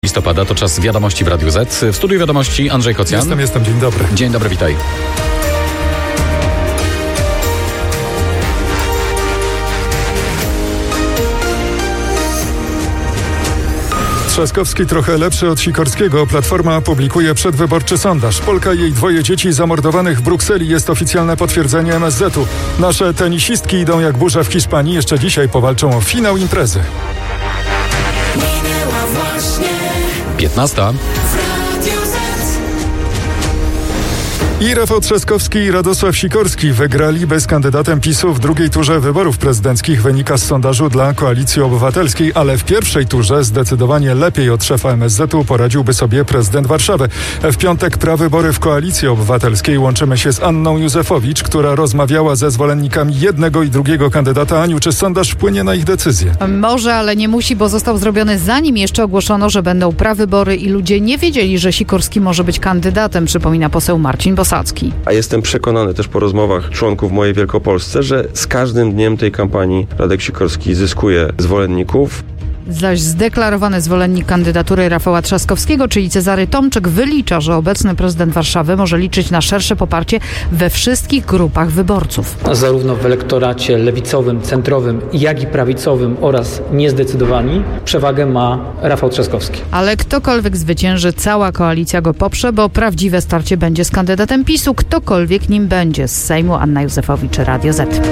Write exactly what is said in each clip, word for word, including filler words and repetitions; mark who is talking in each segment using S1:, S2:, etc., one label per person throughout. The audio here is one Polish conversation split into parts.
S1: listopada to czas wiadomości w Radiu Z. W studiu wiadomości Andrzej Kocjan.
S2: Jestem, jestem. Dzień dobry.
S1: Dzień dobry, witaj.
S2: Trzaskowski trochę lepszy od Sikorskiego. Platforma publikuje przedwyborczy sondaż. Polka i jej dwoje dzieci zamordowanych w Brukseli jest oficjalne potwierdzenie M S Z-u. Nasze tenisistki idą jak burza w Hiszpanii. Jeszcze dzisiaj powalczą o finał imprezy.
S1: piętnasta.
S2: I Rafał Trzaskowski i Radosław Sikorski wygrali bez kandydatem PiSu w drugiej turze wyborów prezydenckich, wynika z sondażu dla Koalicji Obywatelskiej, ale w pierwszej turze zdecydowanie lepiej od szefa M S Z-u poradziłby sobie prezydent Warszawy. W piątek prawybory w Koalicji Obywatelskiej. Łączymy się z Anną Józefowicz, która rozmawiała ze zwolennikami jednego i drugiego kandydata. Aniu, czy sondaż wpłynie na ich decyzję?
S3: Może, ale nie musi, bo został zrobiony zanim jeszcze ogłoszono, że będą prawybory i ludzie nie wiedzieli, że Sikorski może być kandydatem, przypomina poseł Marcin Bosacki.
S4: A jestem przekonany też po rozmowach członków mojej Wielkopolsce, że z każdym dniem tej kampanii Radek Sikorski zyskuje zwolenników.
S3: Zaś zdeklarowany zwolennik kandydatury Rafała Trzaskowskiego, czyli Cezary Tomczyk, wylicza, że obecny prezydent Warszawy może liczyć na szersze poparcie we wszystkich grupach wyborców.
S5: Zarówno w elektoracie lewicowym, centrowym, jak i prawicowym oraz niezdecydowani przewagę ma Rafał Trzaskowski.
S3: Ale ktokolwiek zwycięży, cała koalicja go poprze, bo prawdziwe starcie będzie z kandydatem PiSu, ktokolwiek nim będzie. Z Sejmu Anna Józefowicz, Radio Z.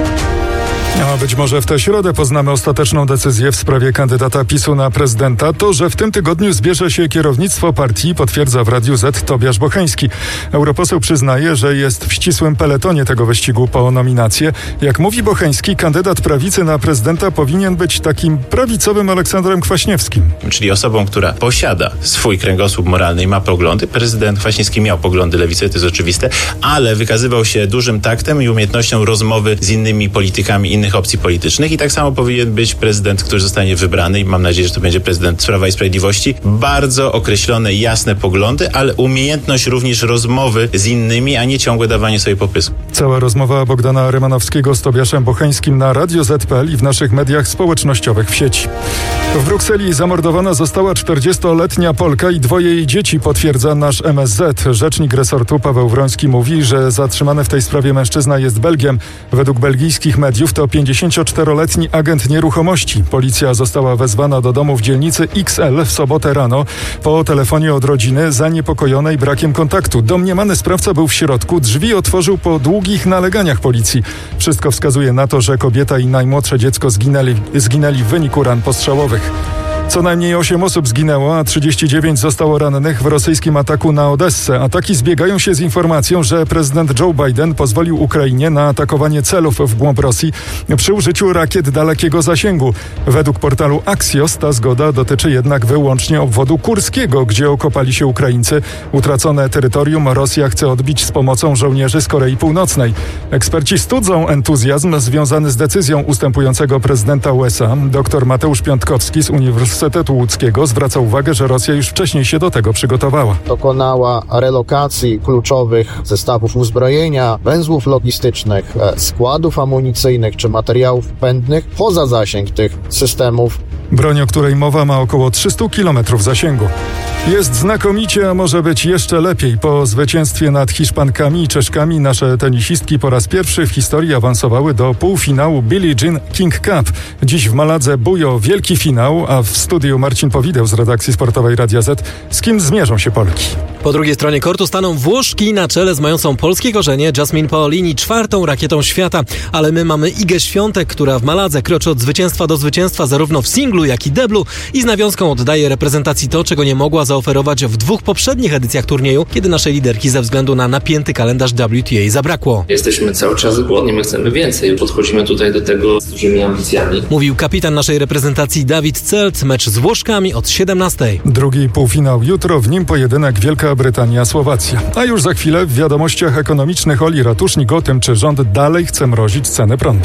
S2: A być może w tę środę poznamy ostateczną decyzję w sprawie kandydata PiSu na prezydenta. To, że w tym tygodniu zbierze się kierownictwo partii, potwierdza w Radiu Z Tobiasz Bocheński. Europoseł przyznaje, że jest w ścisłym peletonie tego wyścigu po nominację. Jak mówi Bocheński, kandydat prawicy na prezydenta powinien być takim prawicowym Aleksandrem Kwaśniewskim.
S6: Czyli osobą, która posiada swój kręgosłup moralny i ma poglądy. Prezydent Kwaśniewski miał poglądy lewicy, to jest oczywiste, ale wykazywał się dużym taktem i umiejętnością rozmowy z innymi politykami innych opcji politycznych i tak samo powinien być prezydent, który zostanie wybrany i mam nadzieję, że to będzie prezydent z Prawa i Sprawiedliwości. Bardzo określone, jasne poglądy, ale umiejętność również rozmowy z innymi, a nie ciągłe dawanie sobie popysku.
S2: Cała rozmowa Bogdana Rymanowskiego z Tobiaszem Bocheńskim na Radio Z kropka pe el i w naszych mediach społecznościowych w sieci. W Brukseli zamordowana została czterdziestoletnia Polka i dwoje jej dzieci, potwierdza nasz M S Z. Rzecznik resortu Paweł Wroński mówi, że zatrzymany w tej sprawie mężczyzna jest Belgiem. Według belgijskich mediów to pięćdziesięcioczteroletni agent nieruchomości. Policja została wezwana do domu w dzielnicy X L w sobotę rano po telefonie od rodziny zaniepokojonej brakiem kontaktu. Domniemany sprawca był w środku, drzwi otworzył po długich naleganiach policji. Wszystko wskazuje na to, że kobieta i najmłodsze dziecko zginęli, zginęli w wyniku ran postrzałowych. Co najmniej osiem osób zginęło, a trzydzieści dziewięć zostało rannych w rosyjskim ataku na Odessę. Ataki zbiegają się z informacją, że prezydent Joe Biden pozwolił Ukrainie na atakowanie celów w głąb Rosji przy użyciu rakiet dalekiego zasięgu. Według portalu Axios ta zgoda dotyczy jednak wyłącznie obwodu kurskiego, gdzie okopali się Ukraińcy. Utracone terytorium Rosja chce odbić z pomocą żołnierzy z Korei Północnej. Eksperci studzą entuzjazm związany z decyzją ustępującego prezydenta U S A. Dr Mateusz Piątkowski z Uniwersytetu Uniwersytetu Łódzkiego zwraca uwagę, że Rosja już wcześniej się do tego przygotowała.
S7: Dokonała relokacji kluczowych zestawów uzbrojenia, węzłów logistycznych, składów amunicyjnych czy materiałów pędnych poza zasięg tych systemów.
S2: Broń, o której mowa, ma około trzysta kilometrów zasięgu. Jest znakomicie, a może być jeszcze lepiej. Po zwycięstwie nad Hiszpankami i Czeszkami nasze tenisistki po raz pierwszy w historii awansowały do półfinału Billie Jean King Cup. Dziś w Maladze bujo wielki finał, a w studiu Marcin Powideł z redakcji sportowej Radia Z. Z kim zmierzą się Polki?
S8: Po drugiej stronie kortu staną Włoszki na czele z mającą polskie korzenie Jasmine Paolini, czwartą rakietą świata. Ale my mamy Igę Świątek, która w Maladze kroczy od zwycięstwa do zwycięstwa zarówno w singlu, jak i deblu i z nawiązką oddaje reprezentacji to, czego nie mogła zaoferować w dwóch poprzednich edycjach turnieju, kiedy naszej liderki ze względu na napięty kalendarz W T A zabrakło.
S9: Jesteśmy cały czas głodni, my chcemy więcej, podchodzimy tutaj do tego z dużymi ambicjami.
S8: Mówił kapitan naszej reprezentacji Dawid Celt. Mecz z Włoszkami od siedemnastej.
S2: Drugi półfinał jutro, w nim pojedynek Wielka Brytania-Słowacja. A już za chwilę w wiadomościach ekonomicznych Oli Ratusznik o tym, czy rząd dalej chce mrozić cenę prądu.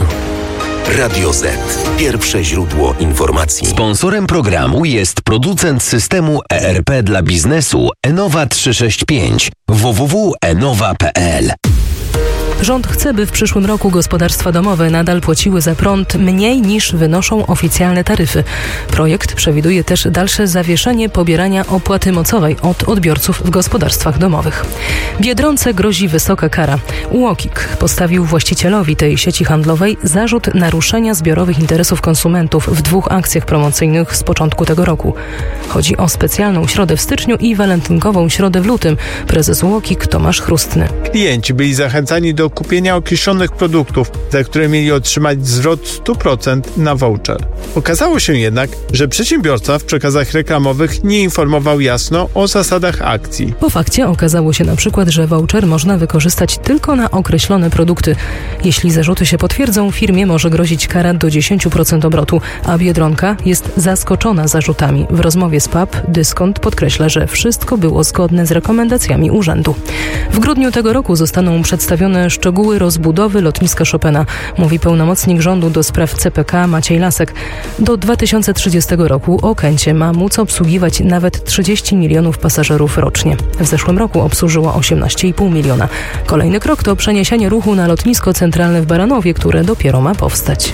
S10: Radio Z. Pierwsze źródło informacji. Sponsorem programu jest producent systemu E R P dla biznesu Enowa trzysta sześćdziesiąt pięć. w w w kropka enowa kropka p l.
S11: Rząd chce, by w przyszłym roku gospodarstwa domowe nadal płaciły za prąd mniej niż wynoszą oficjalne taryfy. Projekt przewiduje też dalsze zawieszenie pobierania opłaty mocowej od odbiorców w gospodarstwach domowych. Biedronce grozi wysoka kara. UOKiK postawił właścicielowi tej sieci handlowej zarzut naruszenia zbiorowych interesów konsumentów w dwóch akcjach promocyjnych z początku tego roku. Chodzi o specjalną środę w styczniu i walentynkową środę w lutym. Prezes UOKiK Tomasz Chrustny.
S12: Klienci byli zachęcani do kupienia określonych produktów, za które mieli otrzymać zwrot sto procent na voucher. Okazało się jednak, że przedsiębiorca w przekazach reklamowych nie informował jasno o zasadach akcji.
S11: Po fakcie okazało się na przykład, że voucher można wykorzystać tylko na określone produkty. Jeśli zarzuty się potwierdzą, firmie może grozić kara do dziesięć procent obrotu, a Biedronka jest zaskoczona zarzutami. W rozmowie z P A P Dyskont podkreśla, że wszystko było zgodne z rekomendacjami urzędu. W grudniu tego roku zostaną przedstawione szczegóły rozbudowy lotniska Chopina, mówi pełnomocnik rządu do spraw C P K Maciej Lasek. Do dwa tysiące trzydziestego roku Okęcie ma móc obsługiwać nawet trzydzieści milionów pasażerów rocznie. W zeszłym roku obsłużyło osiemnaście i pół miliona. Kolejny krok to przeniesienie ruchu na lotnisko centralne w Baranowie, które dopiero ma powstać.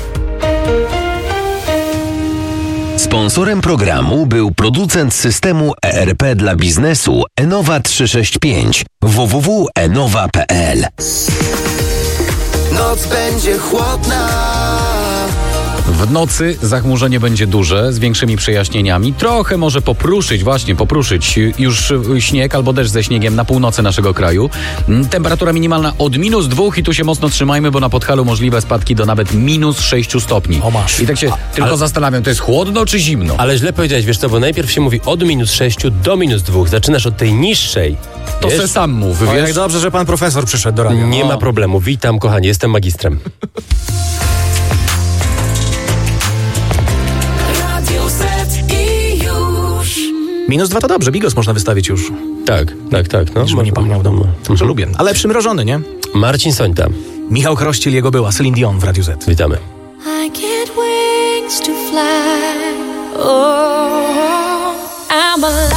S10: Sponsorem programu był producent systemu E R P dla biznesu Enowa trzysta sześćdziesiąt pięć. w w w kropka enowa kropka p l.
S13: Noc będzie chłodna.
S1: W nocy zachmurzenie będzie duże, z większymi przejaśnieniami. Trochę może popruszyć, właśnie popruszyć już śnieg albo deszcz ze śniegiem na północy naszego kraju. Temperatura minimalna od minus dwóch i tu się mocno trzymajmy, bo na Podhalu możliwe spadki do nawet minus sześciu stopni.
S14: O masz.
S1: I tak się A, tylko ale... zastanawiam, to jest chłodno czy zimno?
S14: Ale źle powiedziałeś, wiesz co, bo najpierw się mówi od minus sześciu do minus dwóch. Zaczynasz od tej niższej.
S1: To wiesz? Se sam mów,
S14: o,
S1: wiesz?
S14: Jak dobrze, że pan profesor przyszedł do radia. Nie o. ma problemu. Witam, kochani, jestem magistrem.
S15: Minus dwa to dobrze, bigos można wystawić już.
S14: Tak, tak, tak. No,
S15: żeby nie pachniał w domu. Mhm. Że lubię. Ale przymrożony, nie?
S14: Marcin Sońta.
S15: Michał Chrościel, jego była. Celine Dion w Radiu Z.
S14: Witamy.
S16: I get wings to fly. Oh, I'm alive.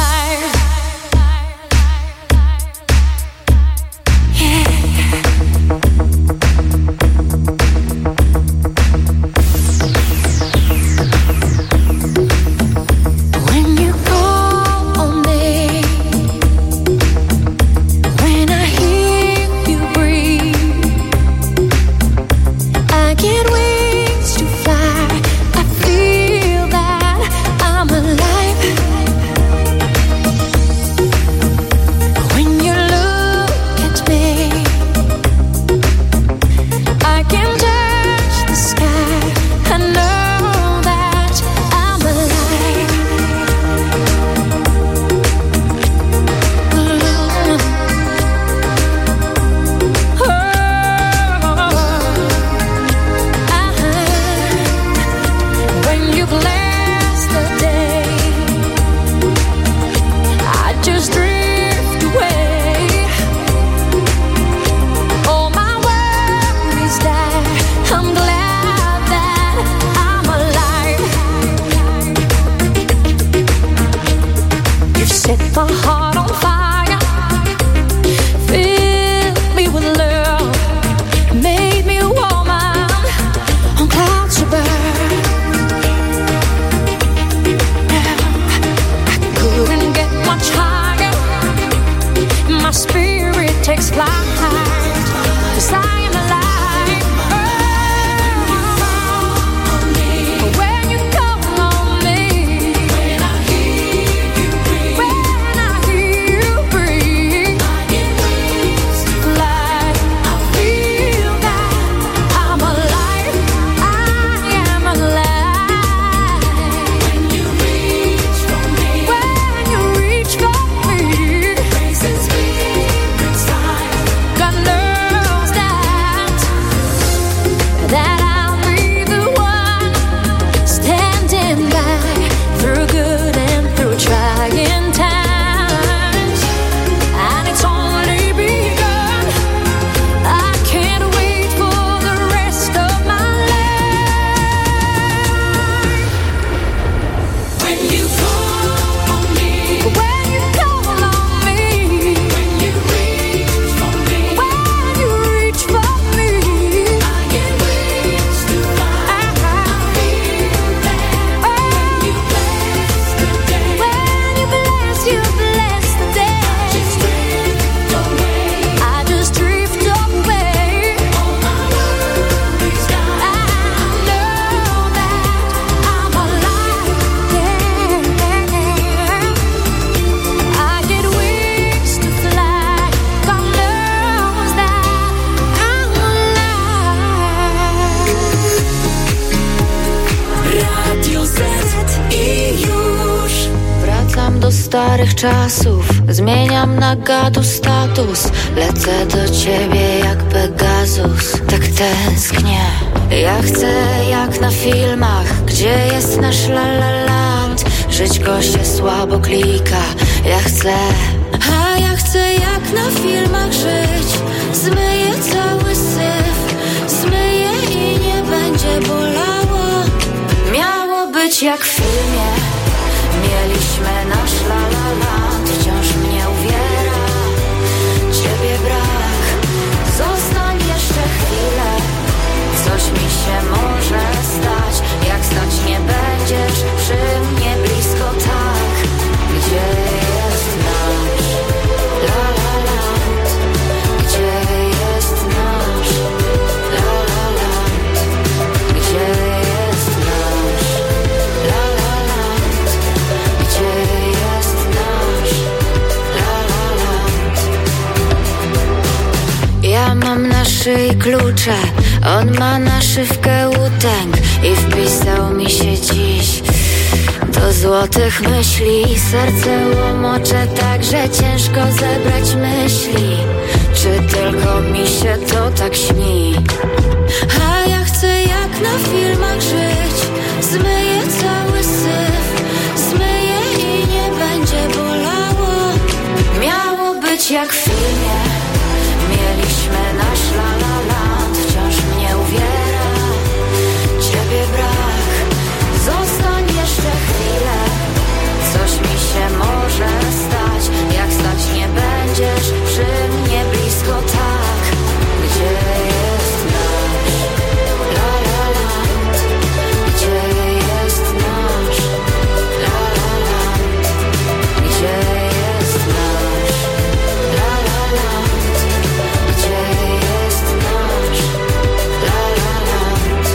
S16: When I hear
S13: starych czasów. Zmieniam na gadu status. Lecę do ciebie jak Pegasus. Tak tęsknię. Ja chcę jak na filmach, gdzie jest nasz la la land. Żyć go się słabo klika. Ja chcę, a ja chcę jak na filmach żyć. Zmyję cały syf, zmyję i nie będzie bolało. Miało być jak w filmie. Mieliśmy nasz la la land. Wciąż mnie uwiera ciebie brak. Zostań jeszcze chwilę. Coś mi się może stać. Jak stać nie będziesz przy mnie blisko tak. Gdzie jest nasz la la land? Gdzie jest nasz la la land? Gdzie jest nasz la la land? Gdzie jest nasz la la land? Ja mam na szyi klucze, on ma naszywkę łutęg i wpisał mi się dziś do złotych myśli. Serce łomocze tak, że ciężko zebrać myśli. Czy tylko mi się to tak śni? A ja chcę jak na filmach żyć. Zmyję cały syf, zmyję i nie będzie bolało. Miało być jak w filmie. Mieliśmy nasz la la land. Wciąż mnie uwiera ciebie brak. Zostań jeszcze chwilę. Coś mi się może stać. Jak stać nie będziesz przy mnie blisko tak. Gdzie jest nasz la la land? Gdzie jest nasz la la land? Gdzie jest nasz la la land? Gdzie jest nasz la la land?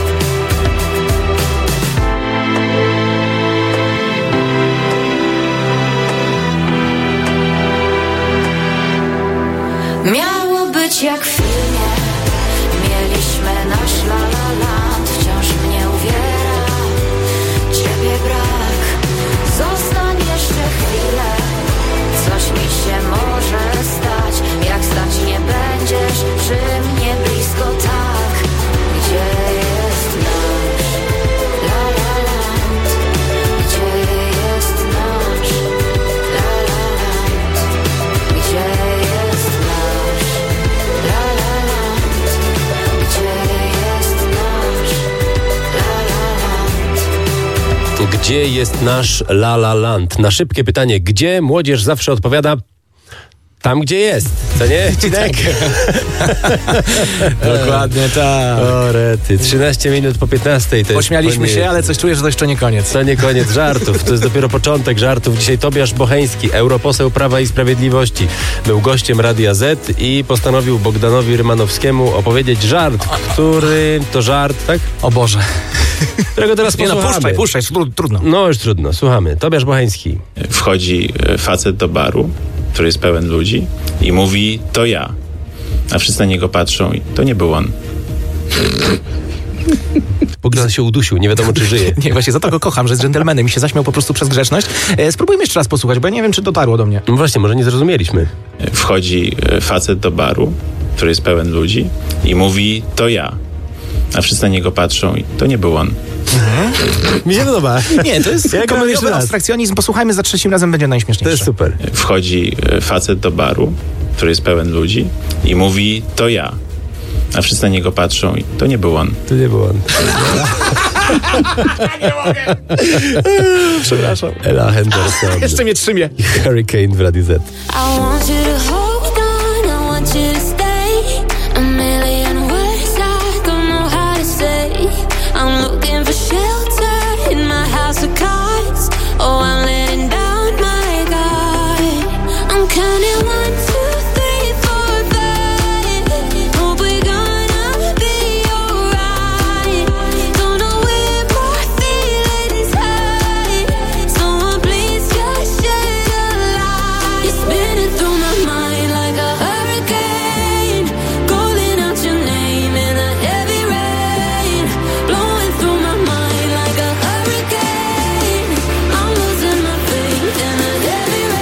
S13: Miało być jak w filmie. Mieliśmy nasz la la land. Wciąż mnie uwiera ciebie brak. Zostań jeszcze chwilę. Coś mi się może stać. Jak stać nie będziesz przy mnie blisko tak. Gdzie jest nasz la la land? Gdzie jest nasz la la land? Gdzie jest nasz la la land? Gdzie jest nasz la la land?
S14: Gdzie jest nasz La La Land? Na szybkie pytanie, gdzie? Młodzież zawsze odpowiada tam, gdzie jest. Co nie, Cinek?
S15: Dokładnie tak.
S14: O rety, trzynaście minut po piętnastej. To
S15: Pośmialiśmy
S14: jest,
S15: się, ale coś czuję, że to jeszcze nie koniec.
S14: To nie koniec żartów, to jest dopiero początek żartów. Dzisiaj Tobiasz Bocheński, europoseł Prawa i Sprawiedliwości, był gościem Radia Z i postanowił Bogdanowi Rymanowskiemu opowiedzieć żart, który to żart, tak?
S15: O Boże.
S14: Którego teraz
S15: Nie no,
S14: posłuchamy.
S15: puszczaj, puszczaj, trudno.
S14: No już trudno, słuchamy. Tobiasz Bocheński.
S6: Wchodzi facet do baru, który jest pełen ludzi i mówi, to ja. A wszyscy na niego patrzą i to nie był on.
S14: Bogdan się udusił, nie wiadomo czy żyje.
S15: Nie, właśnie za to go kocham, że jest dżentelmenem i się zaśmiał po prostu przez grzeczność. E, spróbujmy jeszcze raz posłuchać, bo ja nie wiem, czy dotarło do mnie.
S14: No właśnie, może nie zrozumieliśmy.
S6: Wchodzi facet do baru, który jest pełen ludzi i mówi, to ja. A wszyscy na niego patrzą i to nie był on.
S15: Mhm.
S14: Mi się podoba.
S15: Nie, to jest
S14: Ja
S15: komediowy abstrakcjonizm. Posłuchajmy za trzecim razem, będzie najśmieszniejsze.
S14: To jest super.
S6: Wchodzi facet do baru, który jest pełen ludzi i mówi, to ja. A wszyscy na niego patrzą i to nie był on.
S14: To nie był on.
S15: Nie mogę. Przepraszam.
S14: Ella Henderson.
S15: Jeszcze mnie trzymie.
S14: Hurricane w Radiu Z.
S13: I want you to hold on, I want you to stay. A million words I don't know how to say. I'm looking for shelter in my house of cards. Oh, I'm letting down my guard. I'm counting one, two, three, four, five. Hope we're gonna be alright. Don't know where my feelings hide. Someone please just shed a light. You're spinning through my mind like a hurricane, calling out your name in a heavy rain, blowing through my mind like a hurricane. I'm losing my faith in a heavy rain.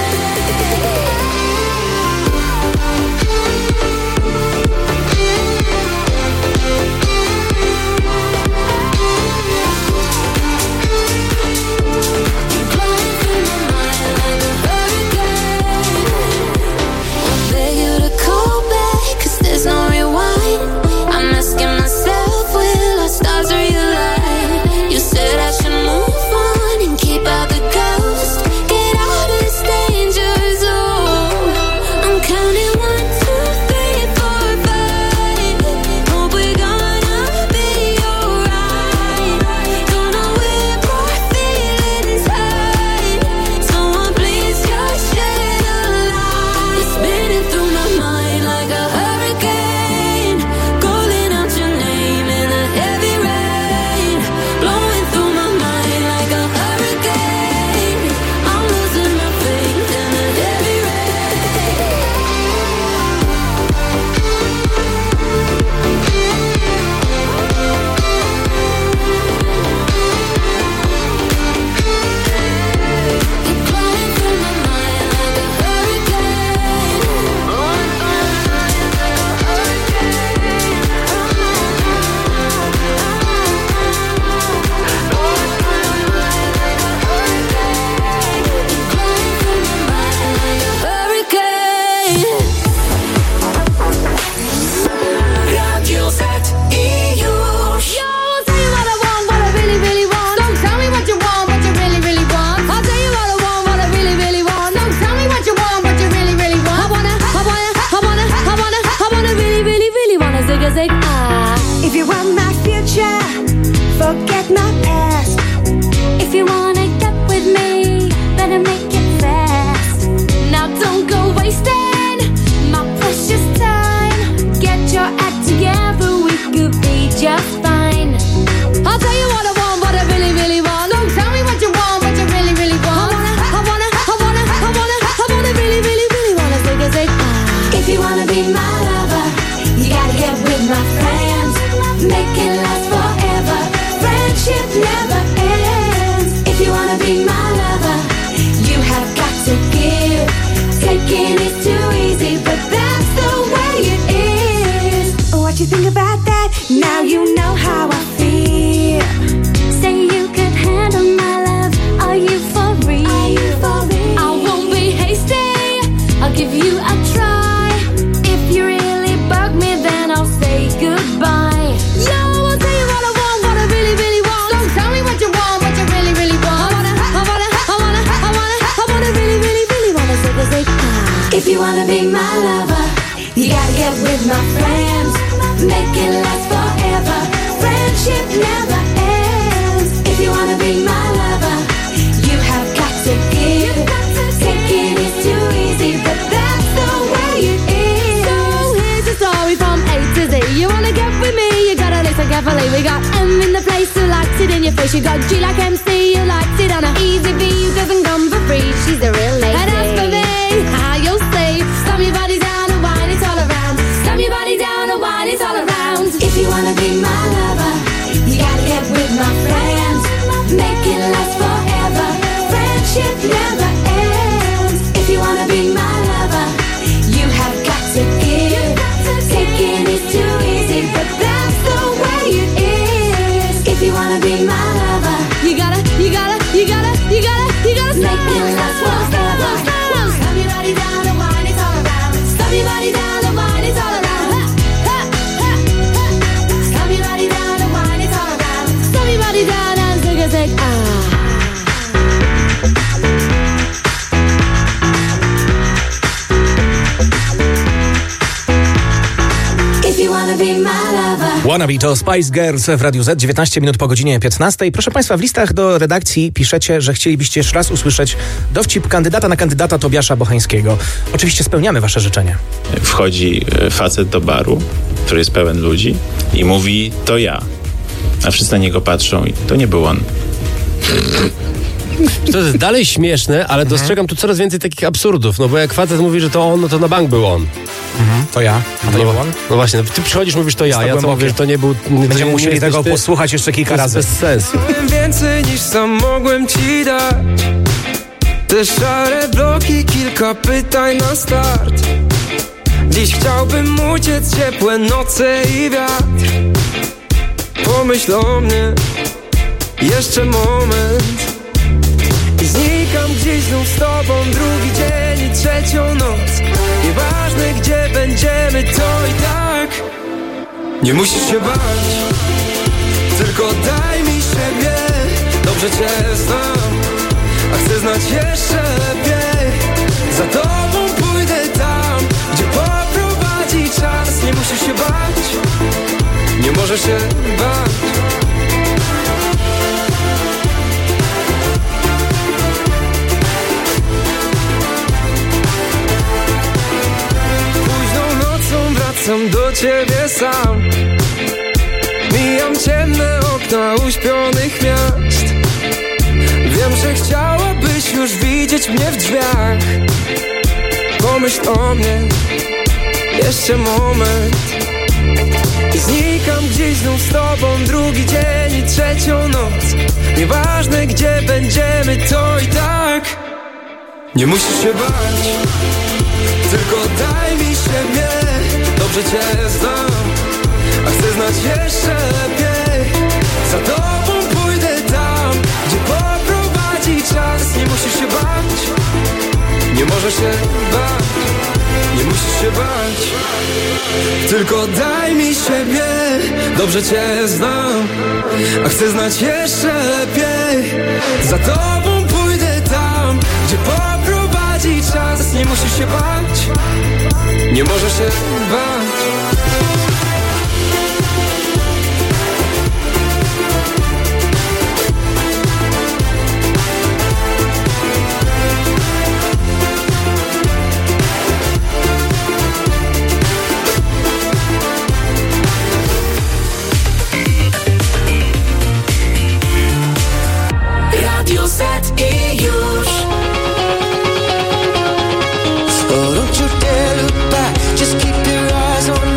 S16: think about that? Now you know how I feel. Say you could handle my love. Are you for real? Are you for real? I won't be hasty. I'll give you a try. If you really bug me, then I'll say goodbye. Yo, I'll tell you what I want, what I really, really want. So tell me what you want, what you really, really want. I wanna, I wanna, I wanna, I wanna, I wanna really, really, really wanna say, say, ah. If you wanna be my lover, you gotta get with my friends. Make it last forever. Friendship never ends. If you wanna be my lover, you have got to give. Taking is too easy, but that's the way it is. So here's the story from A to Z. You wanna get with me, you gotta listen carefully. We got M in the place who likes it in your face. You got G like M C who likes it on a easy V who doesn't come for free. She's the real lady. And as for me, how you'll see, slam your body down and wine it all around. Slam your body down and wine it all around. If you wanna be my lover, you gotta get with my friends. Make it last forever. Friendship never ends. If you wanna be my lover, you have got to give. Taking is too easy, but that's the way it is. If you wanna be my lover, you gotta, you gotta, you gotta, you gotta, you gotta make it last forever. Slam your body down and wine it all around. Slam your body down and wine it all around. Slam your body down and wine it all around. Slam your body down and take a take, ah.
S15: Wannabe to Spice Girls w Radiu Z, dziewiętnaście minut po godzinie piętnastej. Proszę Państwa, w listach do redakcji piszecie, że chcielibyście jeszcze raz usłyszeć dowcip kandydata na kandydata Tobiasza Bocheńskiego. Oczywiście spełniamy Wasze życzenie.
S6: Wchodzi facet do baru, który jest pełen ludzi i mówi, to ja. A wszyscy na niego patrzą i to nie był on.
S14: To jest dalej śmieszne, ale dostrzegam tu coraz więcej takich absurdów, no bo jak facet mówi, że to on, no to na bank był on.
S15: Mhm, to ja, a to nie
S14: no,
S15: był on?
S14: No właśnie, ty przychodzisz, mówisz to ja, ja to mówię, że to nie był...
S15: Będziemy
S14: nie,
S15: musieli
S14: nie
S15: tego
S14: ty,
S15: posłuchać jeszcze kilka
S14: to
S15: razy.
S14: Bez sensu.
S17: Byłem więcej niż sam mogłem ci dać. Te szare bloki, kilka pytań na start. Dziś chciałbym uciec, ciepłe noce i wiatr. Pomyśl o mnie, jeszcze moment. Znikam gdzieś znów z tobą, drugi dzień i trzecią noc. Nieważne gdzie będziemy, to i tak nie musisz się bać. Tylko daj mi siebie, dobrze cię znam, a chcę znać jeszcze lepiej. Za tobą pójdę tam, gdzie poprowadzi czas. Nie musisz się bać, nie możesz się bać. Wracam do ciebie sam. Mijam ciemne okna uśpionych miast. Wiem, że chciałabyś już widzieć mnie w drzwiach. Pomyśl o mnie, jeszcze moment. Znikam gdzieś znów z tobą, drugi dzień i trzecią noc. Nieważne gdzie będziemy, to i tak nie musisz się bać. Tylko daj mi siebie, dobrze cię znam, a chcę znać jeszcze lepiej. Za tobą pójdę tam, gdzie poprowadzi czas. Nie musisz się bać, nie możesz się bać, nie musisz się bać. Tylko daj mi siebie, dobrze cię znam, a chcę znać jeszcze lepiej. Za tobą pójdę tam, gdzie poprowadzi czas. Nie musisz się bać, nie możesz się bać.
S16: Radio Z i już. So don't you dare look back, just keep your eyes on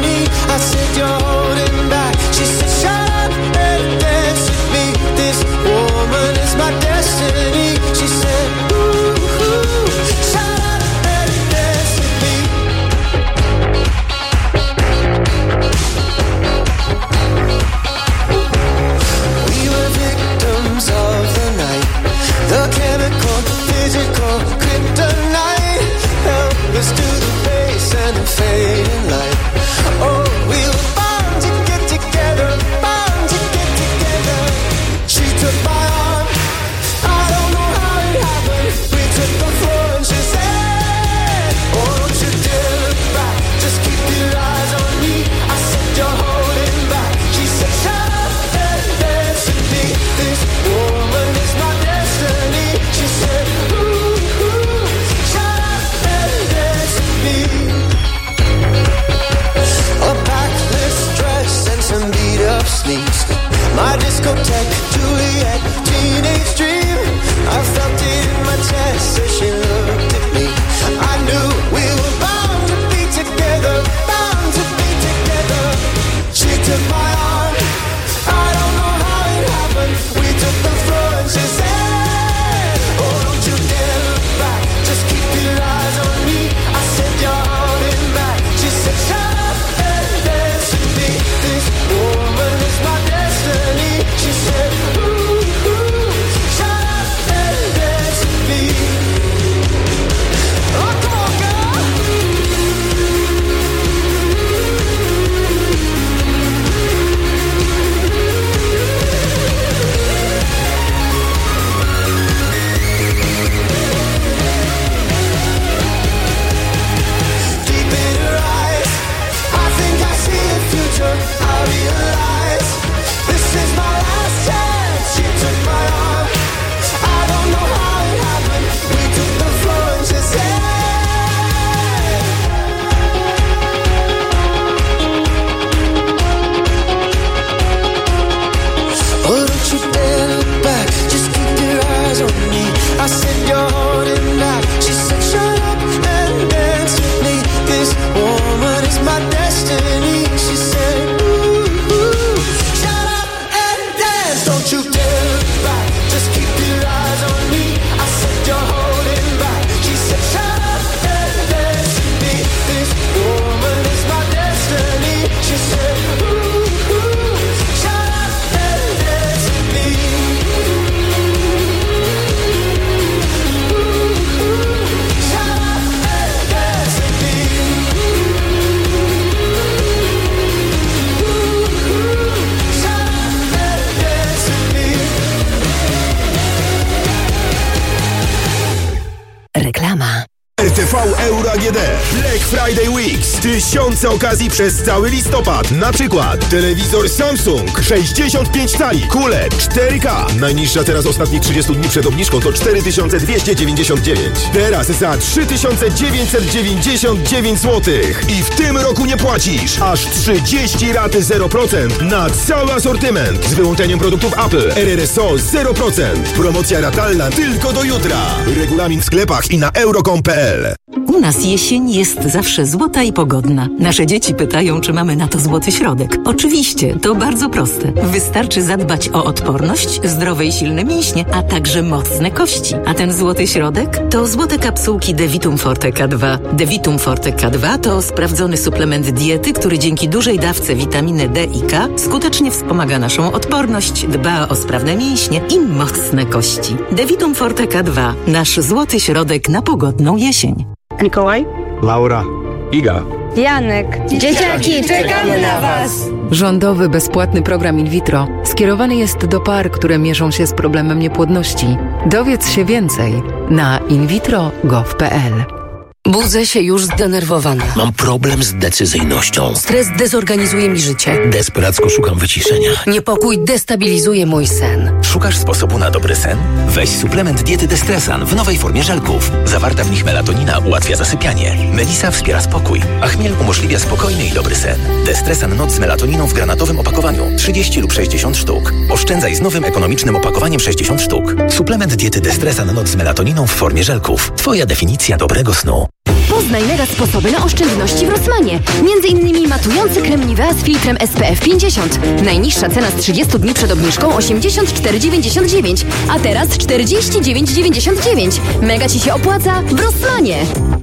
S18: Euro A G D. Black Friday Weeks. Tysiące okazji przez cały listopad. Na przykład telewizor Samsung sześćdziesiąt pięć cali, Q L E D cztery K. Najniższa teraz ostatnich trzydziestu dni przed obniżką to cztery tysiące dwieście dziewięćdziesiąt dziewięć. Teraz za trzy tysiące dziewięćset dziewięćdziesiąt dziewięć złotych. I w tym roku nie płacisz aż trzydzieści rat zero procent na cały asortyment z wyłączeniem produktów Apple. R R S O zero procent. Promocja ratalna tylko do jutra. Regulamin w sklepach i na euro kropka com kropka p l.
S19: U nas jesień jest zawsze złota i pogodna. Nasze dzieci pytają, czy mamy na to złoty środek. Oczywiście, to bardzo proste. Wystarczy zadbać o odporność, zdrowe i silne mięśnie, a także mocne kości. A ten złoty środek to złote kapsułki Devitum Forte K dwa. Devitum Forte K dwa to sprawdzony suplement diety, który dzięki dużej dawce witaminy D i K skutecznie wspomaga naszą odporność, dba o sprawne mięśnie i mocne kości. Devitum Forte K dwa. Nasz złoty środek na pogodną jesień.
S20: Mikołaj?
S21: Laura.
S20: Iga. Janek. Dzieciaki, czekamy na was!
S22: Rządowy bezpłatny program in vitro skierowany jest do par, które mierzą się z problemem niepłodności. Dowiedz się więcej na invitro kropka gov kropka p l.
S23: Budzę się już zdenerwowana.
S24: Mam problem z decyzyjnością.
S23: Stres dezorganizuje mi życie.
S24: Desperacko szukam wyciszenia.
S23: Niepokój destabilizuje mój sen.
S24: Szukasz sposobu na dobry sen? Weź suplement diety Destresan w nowej formie żelków. Zawarta w nich melatonina ułatwia zasypianie. Melisa wspiera spokój, a chmiel umożliwia spokojny i dobry sen. Destresan Noc z melatoniną w granatowym opakowaniu. trzydzieści lub sześćdziesiąt sztuk. Oszczędzaj z nowym ekonomicznym opakowaniem sześćdziesiąt sztuk. Suplement diety Destresan Noc z melatoniną w formie żelków. Twoja definicja dobrego snu.
S25: Poznaj mega sposoby na oszczędności w Rossmanie. Między innymi matujący krem Nivea z filtrem S P F pięćdziesiąt. Najniższa cena z trzydziestu dni przed obniżką osiemdziesiąt cztery dziewięćdziesiąt dziewięć, a teraz czterdzieści dziewięć dziewięćdziesiąt dziewięć. Mega Ci się opłaca w Rossmanie.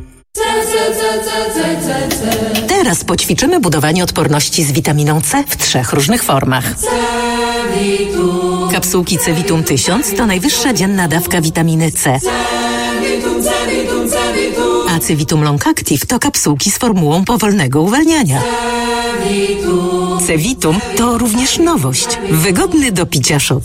S19: Teraz poćwiczymy budowanie odporności z witaminą C w trzech różnych formach. Kapsułki Cevitum tysiąc to najwyższa dzienna dawka witaminy C. A Cevitum Long Active to kapsułki z formułą powolnego uwalniania. Cevitum to również nowość. Wygodny do picia szot.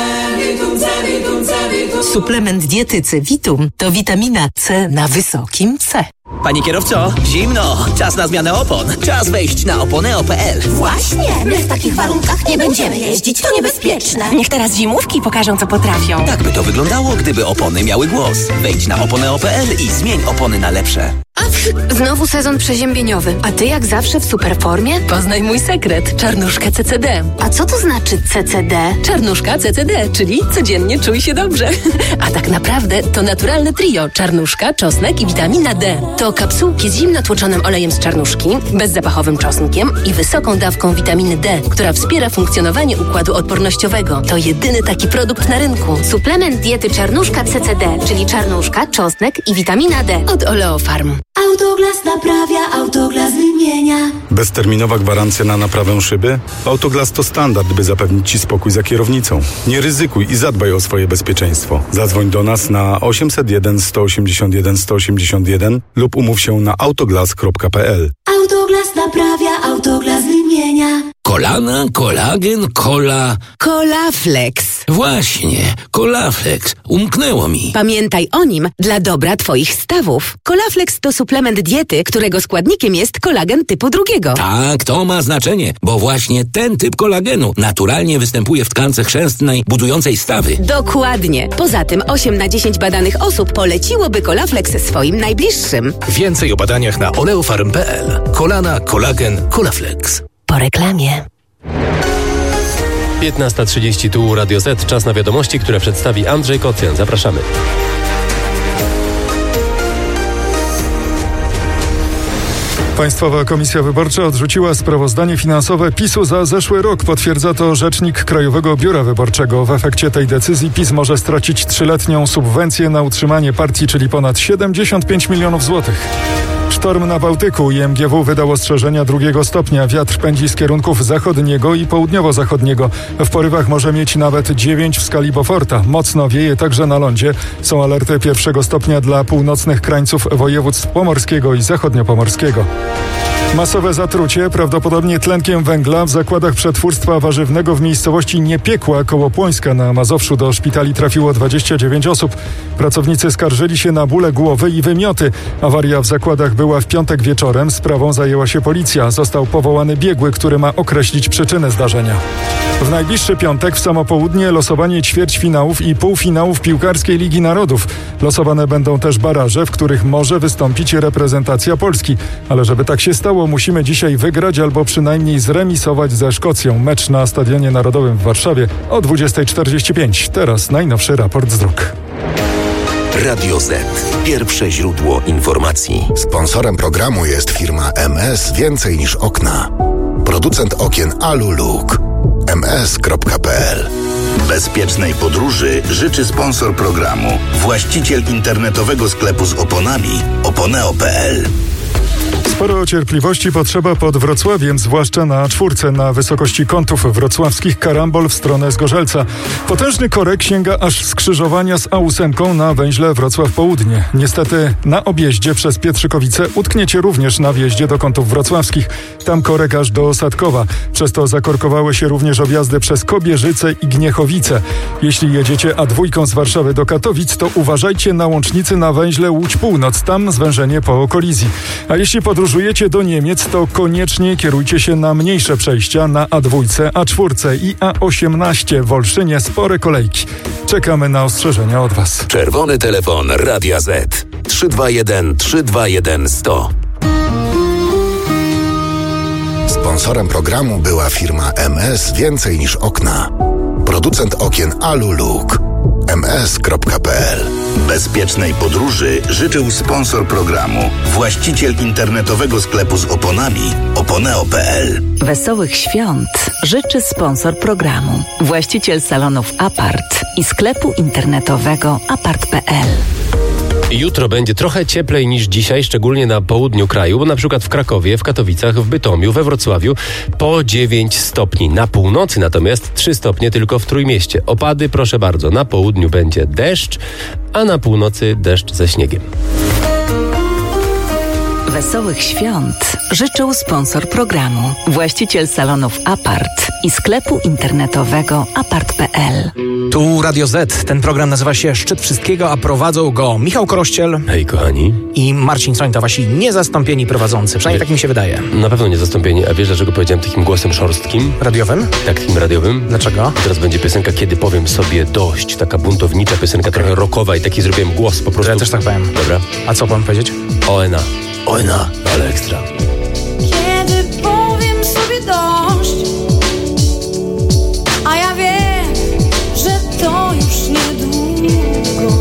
S19: Suplement diety Cevitum to witamina C na wysokim C.
S26: Panie kierowco, zimno, czas na zmianę opon. Czas wejść na oponeo kropka p l.
S27: Właśnie, my w takich warunkach nie będziemy jeździć, to niebezpieczne. Niech teraz zimówki pokażą, co potrafią.
S26: Tak by to wyglądało, gdyby opony miały głos. Wejdź na oponeo kropka p l i zmień opony na lepsze.
S25: Znowu sezon przeziębieniowy, a ty jak zawsze w super formie?
S19: Poznaj mój sekret, czarnuszkę C C D.
S25: A co to znaczy C C D?
S19: Czarnuszka C C D, czyli codziennie czuj się dobrze. A tak naprawdę to naturalne trio, czarnuszka, czosnek i witamina D.
S25: To kapsułki z zimno tłoczonym olejem z czarnuszki, bezzapachowym czosnkiem i wysoką dawką witaminy D, która wspiera funkcjonowanie układu odpornościowego. To jedyny taki produkt na rynku. Suplement diety czarnuszka C C D, czyli czarnuszka, czosnek i witamina D od Oleofarm.
S27: Autoglas naprawia, Autoglas wymienia.
S28: Bezterminowa gwarancja na naprawę szyby? Autoglas to standard, by zapewnić Ci spokój za kierownicą. Nie ryzykuj i zadbaj o swoje bezpieczeństwo. Zadzwoń do nas na osiemset jeden sto osiemdziesiąt jeden sto osiemdziesiąt jeden lub umów się na autoglas kropka p l.
S27: Autoglas naprawia, Autoglas wymienia.
S24: Kolana, kolagen, kola...
S25: Kolaflex.
S24: Właśnie, Kolaflex. Umknęło mi.
S25: Pamiętaj o nim dla dobra Twoich stawów. Kolaflex to suplement diety, którego składnikiem jest kolagen typu drugiego.
S24: Tak, to ma znaczenie, bo właśnie ten typ kolagenu naturalnie występuje w tkance chrzęstnej budującej stawy.
S25: Dokładnie. Poza tym osiem na dziesięć badanych osób poleciłoby Kolaflex swoim najbliższym.
S24: Więcej o badaniach na oleofarm kropka p l. Kolana, kolagen, Kolaflex.
S25: Po reklamie.
S14: piętnasta trzydzieści tu Radio Z. Czas na wiadomości, które przedstawi Andrzej Kocjan. Zapraszamy.
S2: Państwowa Komisja Wyborcza odrzuciła sprawozdanie finansowe PiSu za zeszły rok. Potwierdza to rzecznik Krajowego Biura Wyborczego. W efekcie tej decyzji PiS może stracić trzyletnią subwencję na utrzymanie partii, czyli ponad siedemdziesiąt pięć milionów złotych. Sztorm na Bałtyku. I M G W wydał ostrzeżenia drugiego stopnia. Wiatr pędzi z kierunków zachodniego i południowo-zachodniego. W porywach może mieć nawet dziewięć w skali Beauforta. Mocno wieje także na lądzie. Są alerty pierwszego stopnia dla północnych krańców województw pomorskiego i zachodniopomorskiego. Masowe zatrucie, prawdopodobnie tlenkiem węgla, w zakładach przetwórstwa warzywnego w miejscowości Niepiekła koło Płońska na Mazowszu. Do szpitali trafiło dwadzieścia dziewięć osób. Pracownicy skarżyli się na bóle głowy i wymioty. Awaria w zakładach była w piątek wieczorem. Sprawą zajęła się policja. Został powołany biegły, który ma określić przyczynę zdarzenia. W najbliższy piątek w samo południe losowanie ćwierćfinałów i półfinałów piłkarskiej Ligi Narodów. Losowane będą też baraże, w których może wystąpić reprezentacja Polski. Ale żeby tak się stało, musimy dzisiaj wygrać albo przynajmniej zremisować ze Szkocją. Mecz na Stadionie Narodowym w Warszawie o dwudziesta czterdzieści pięć. Teraz najnowszy raport z dróg.
S3: Radio Z. Pierwsze źródło informacji.
S4: Sponsorem programu jest firma M S Więcej niż okna. Producent okien Aluluk. m s kropka p l.
S3: Bezpiecznej podróży życzy sponsor programu. Właściciel internetowego sklepu z oponami oponeo kropka p l.
S2: Sporo cierpliwości potrzeba pod Wrocławiem, zwłaszcza na czwórce na wysokości kątów wrocławskich, karambol w stronę Zgorzelca. Potężny korek sięga aż skrzyżowania z A osiem na węźle Wrocław Południe. Niestety na objeździe przez Pietrzykowice utkniecie również na wjeździe do kątów wrocławskich. Tam korek aż do Sadkowa. Przez to zakorkowały się również objazdy przez Kobierzyce i Gniechowice. Jeśli jedziecie A dwa z Warszawy do Katowic, to uważajcie na łącznicy na węźle Łódź Północ. Tam zwężenie po kolizji. A jeśli podróżujecie do Niemiec, to koniecznie kierujcie się na mniejsze przejścia na A dwa, A cztery i A osiemnaście w Olszynie. Spore kolejki. Czekamy na ostrzeżenia od Was.
S3: Czerwony telefon Radia Z. trzy dwa jeden trzy dwa jeden sto.
S4: Sponsorem programu była firma M S Więcej niż okna. Producent okien Aluluk. m s kropka p l.
S3: Bezpiecznej podróży życzył sponsor programu. Właściciel internetowego sklepu z oponami oponeo kropka p l.
S19: Wesołych świąt życzy sponsor programu. Właściciel salonów Apart i sklepu internetowego apart kropka p l.
S14: Jutro będzie trochę cieplej niż dzisiaj, szczególnie na południu kraju, bo na przykład w Krakowie, w Katowicach, w Bytomiu, we Wrocławiu po dziewięć stopni. Na północy natomiast trzy stopnie tylko w Trójmieście. Opady, proszę bardzo, na południu będzie deszcz, a na północy deszcz ze śniegiem.
S19: Wesołych świąt życzył sponsor programu. Właściciel salonów Apart i sklepu internetowego apart kropka p l.
S15: Tu Radio Z. Ten program nazywa się Szczyt Wszystkiego, a prowadzą go Michał Korościel.
S14: Hej, kochani.
S15: I Marcin Sońta, wasi niezastąpieni prowadzący. Przynajmniej tak mi się wydaje.
S14: Na pewno niezastąpieni. A wiesz, dlaczego powiedziałem takim głosem szorstkim?
S15: Radiowym?
S14: Tak, takim radiowym.
S15: Dlaczego?
S14: Teraz będzie piosenka Kiedy powiem sobie dość. Taka buntownicza piosenka, okay. Trochę rockowa i taki zrobiłem głos po prostu.
S15: Ja też tak powiem.
S14: Dobra.
S15: A co mam powiedzieć?
S14: O N A. O N A, ale ekstra.
S16: Kiedy powiem sobie dość, a ja wiem, że to już niedługo.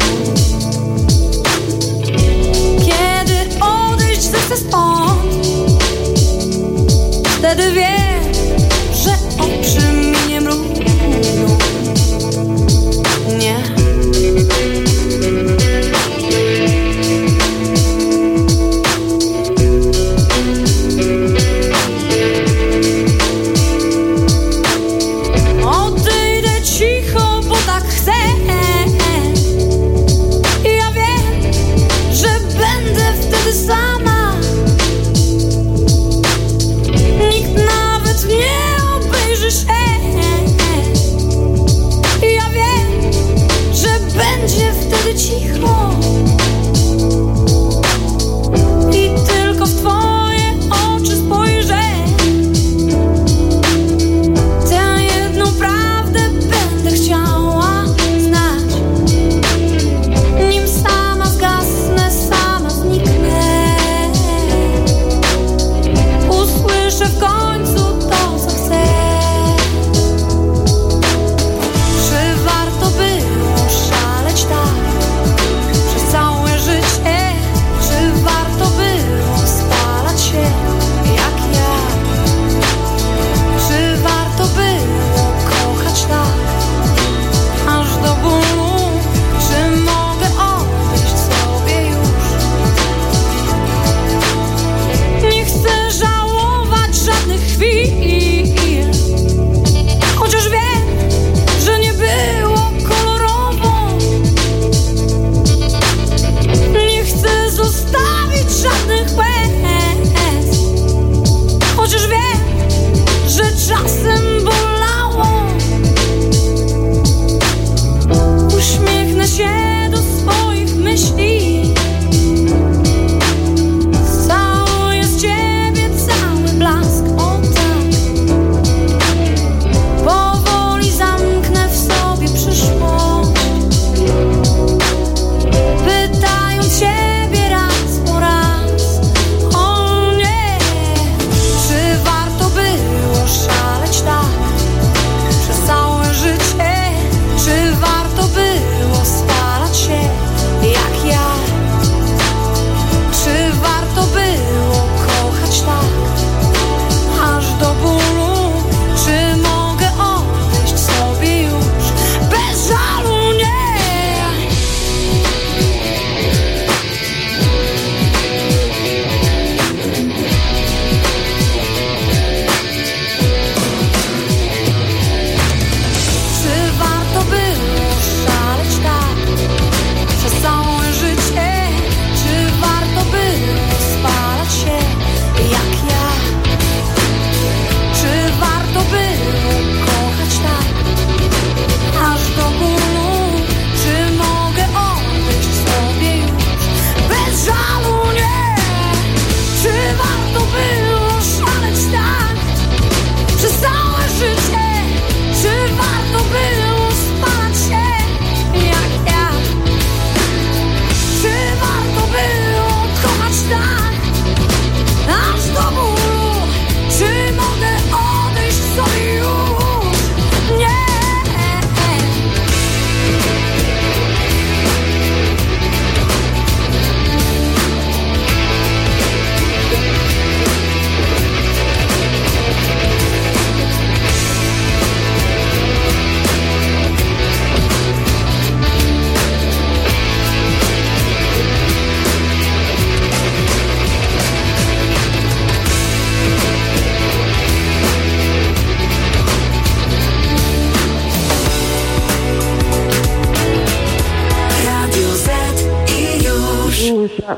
S16: Kiedy odejść zechcę stąd, wtedy wiem, że oczy mi nie mrugną. Nie.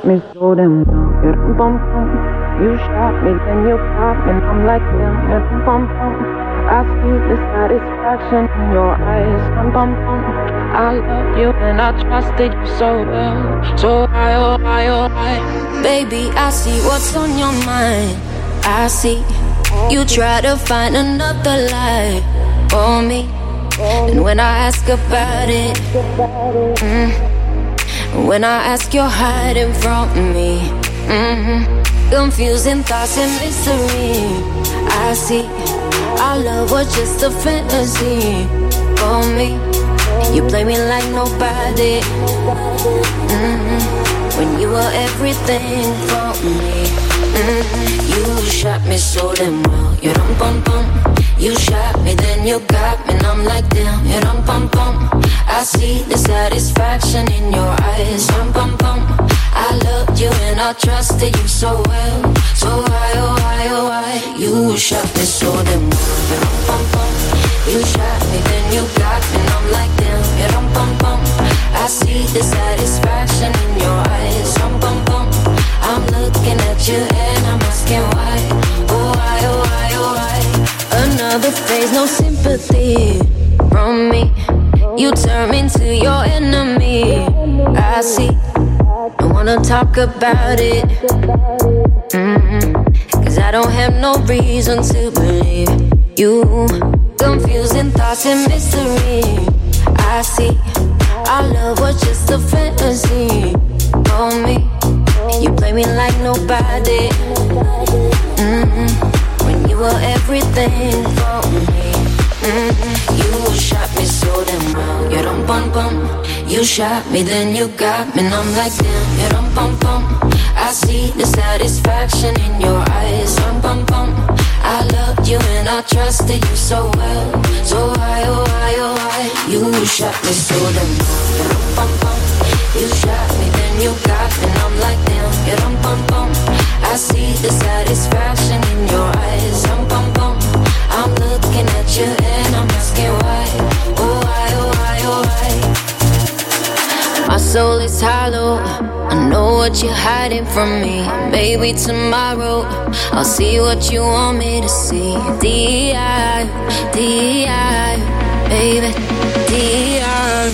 S5: me so damn well. You dum bum bum. You shot me, then you caught me, and I'm like damn. You dum bum bum. I see the satisfaction in your eyes. Dum bum bum. I love you and I trusted you so well. So I, oh I, oh I.
S13: Baby, I see what's on your mind. I see you try to find another lie for me. And when I ask about it, mm, when I ask, you're hiding from me. Mm-hmm. Confusing thoughts and mystery. I see our love was just a fantasy for me. You play me like nobody. Mm-hmm. When you were everything for me. Mm-hmm. You shot me so damn well. You dum bum bum. You shot me, then you got me, and I'm like damn. You dum bum bum. I see the satisfaction in your eyes. Dum bum bum. I loved you and I trusted you so well. So why, oh why, oh why? You shot me so damn well. You dum bum bum. You shot me, then you got me, and I'm like damn. You dum bum bum. I see the satisfaction in your eyes. Dum bum bum. I'm looking at you and I'm asking why. Oh why, oh why, oh why? Another phase, no sympathy from me. You turn me into your enemy. I see. I wanna talk about it. Mm-hmm. Cause I don't have no reason to believe you. Confusing thoughts and mystery. I see. Our love was just a fantasy for me. You play me like nobody. Mm-hmm. When you were everything for me. Mm-hmm. You shot me so damn well. You dum bum bum. You shot me, then you got me, and I'm like damn. You dum bum bum. I see the satisfaction in your eyes. Dum bum bum. I loved you and I trusted you so well. So why, oh why, oh why? You shot me so damn well. You dum bum bum. You shot me, then you got me, and I'm like damn. You dum bum bum. I see the satisfaction in your eyes. Dum bum bum. I'm looking at you and I'm asking why. Oh why, oh why, oh why? My soul is hollow. I know what you're hiding from me. Maybe tomorrow I'll see what you want me to see. D I, D I, baby, D I.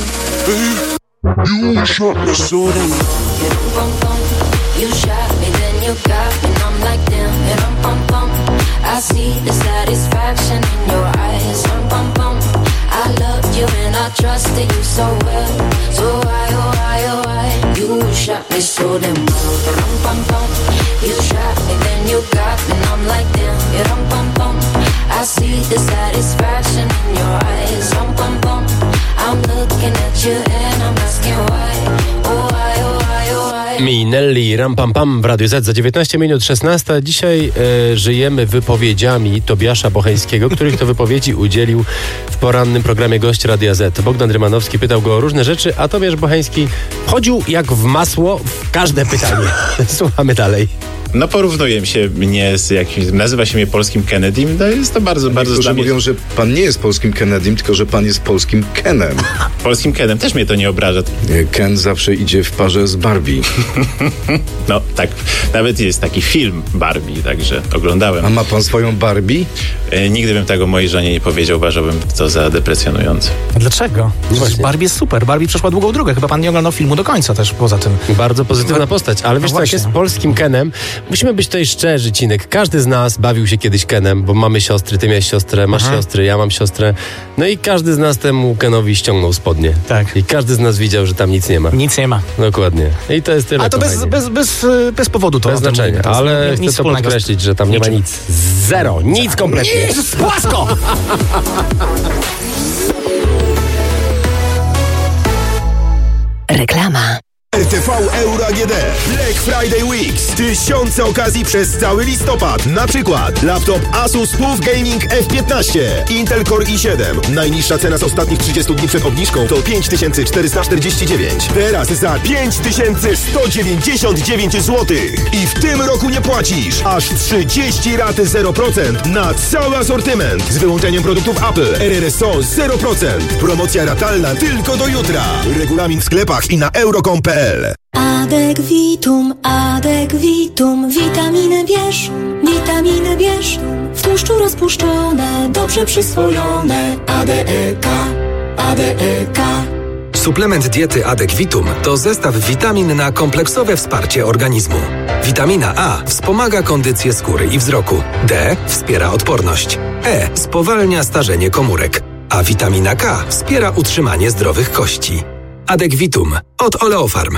S13: You shot me so damn well. You shot me, then you got me, and I'm like damn. You dum bum bum. I see the satisfaction in your eyes. Dum bum bum. I loved you and I trusted you so well. So why, oh why, oh why? You shot me so damn well. Dum bum bum. You shot me, then you got me, and I'm like damn. You dum bum bum. I see the satisfaction in your eyes. Dum bum bum. I'm looking at you and I'm asking why. Oh why, oh why, oh why?
S14: Minelli, ram pam pam w Radiu Z za dziewiętnaście minut szesnasta. Dzisiaj e, żyjemy wypowiedziami Tobiasza Bocheńskiego, których to wypowiedzi udzielił w porannym programie gość Radia Z. Bogdan Rymanowski pytał go o różne rzeczy, a Tobiasz Bocheński wchodził jak w masło w każde pytanie. Słuchamy dalej.
S6: No porównuje się mnie z jakimś, nazywa się mnie polskim Kennedym, no jest to bardzo, bardzo
S7: Niektórzy
S6: dla mnie...
S7: mówią, że pan nie jest polskim Kennedym, tylko że pan jest polskim Kenem.
S6: Polskim Kenem też mnie to nie obraża.
S7: Ken zawsze idzie w parze z Barbie.
S6: No tak, nawet jest taki film Barbie, także oglądałem.
S7: A ma pan swoją Barbie?
S6: E, nigdy bym tego mojej żonie nie powiedział, uważałbym to za deprecjonujące.
S15: A dlaczego? Właśnie. Barbie jest super, Barbie przeszła długą drogę, chyba pan nie oglądał filmu do końca też poza tym.
S14: Bardzo pozytywna postać, ale wiesz
S15: no
S14: co, jak jest polskim Kenem, musimy być tutaj szczerzy, Cinek. Każdy z nas bawił się kiedyś Kenem, bo mamy siostry, ty miałeś siostrę, masz
S15: Aha.
S14: siostry, ja mam siostrę. No i każdy z nas temu Kenowi ściągnął spodnie.
S15: Tak.
S14: I każdy z nas widział, że tam nic nie ma.
S15: Nic nie ma.
S14: Dokładnie. I to jest tyle.
S15: A to bez, bez, bez, bez powodu to.
S14: Bez znaczenia,
S15: to
S14: ale
S15: nic
S14: chcę to
S15: wspólnego.
S14: podkreślić, że tam nie ma nic. Zero. Nic kompletnie.
S15: Nic, płasko!
S25: Reklama.
S18: R T V Euro A G D Black Friday Weeks. Tysiące okazji przez cały listopad. Na przykład laptop Asus TUF Gaming F piętnaście, Intel Core i siedem. Najniższa cena z ostatnich trzydziestu dni przed obniżką to pięć tysięcy czterysta czterdzieści dziewięć. Teraz za pięć tysięcy sto dziewięćdziesiąt dziewięć złotych. I w tym roku nie płacisz aż trzydzieści rat zero procent na cały asortyment. Z wyłączeniem produktów Apple. R R S O zero procent. Promocja ratalna tylko do jutra. Regulamin w sklepach i na euro kropka com kropka p l.
S1: Adegvitum, Adegvitum, witaminy bierz, witaminy bierz, w tłuszczu rozpuszczone, dobrze przyswojone. A D E K, A D E K.
S8: Suplement diety Adegvitum to zestaw witamin na kompleksowe wsparcie organizmu. Witamina A wspomaga kondycję skóry i wzroku. D wspiera odporność. E spowalnia starzenie komórek. A witamina K wspiera utrzymanie zdrowych kości. Adegvitum od Oleofarm.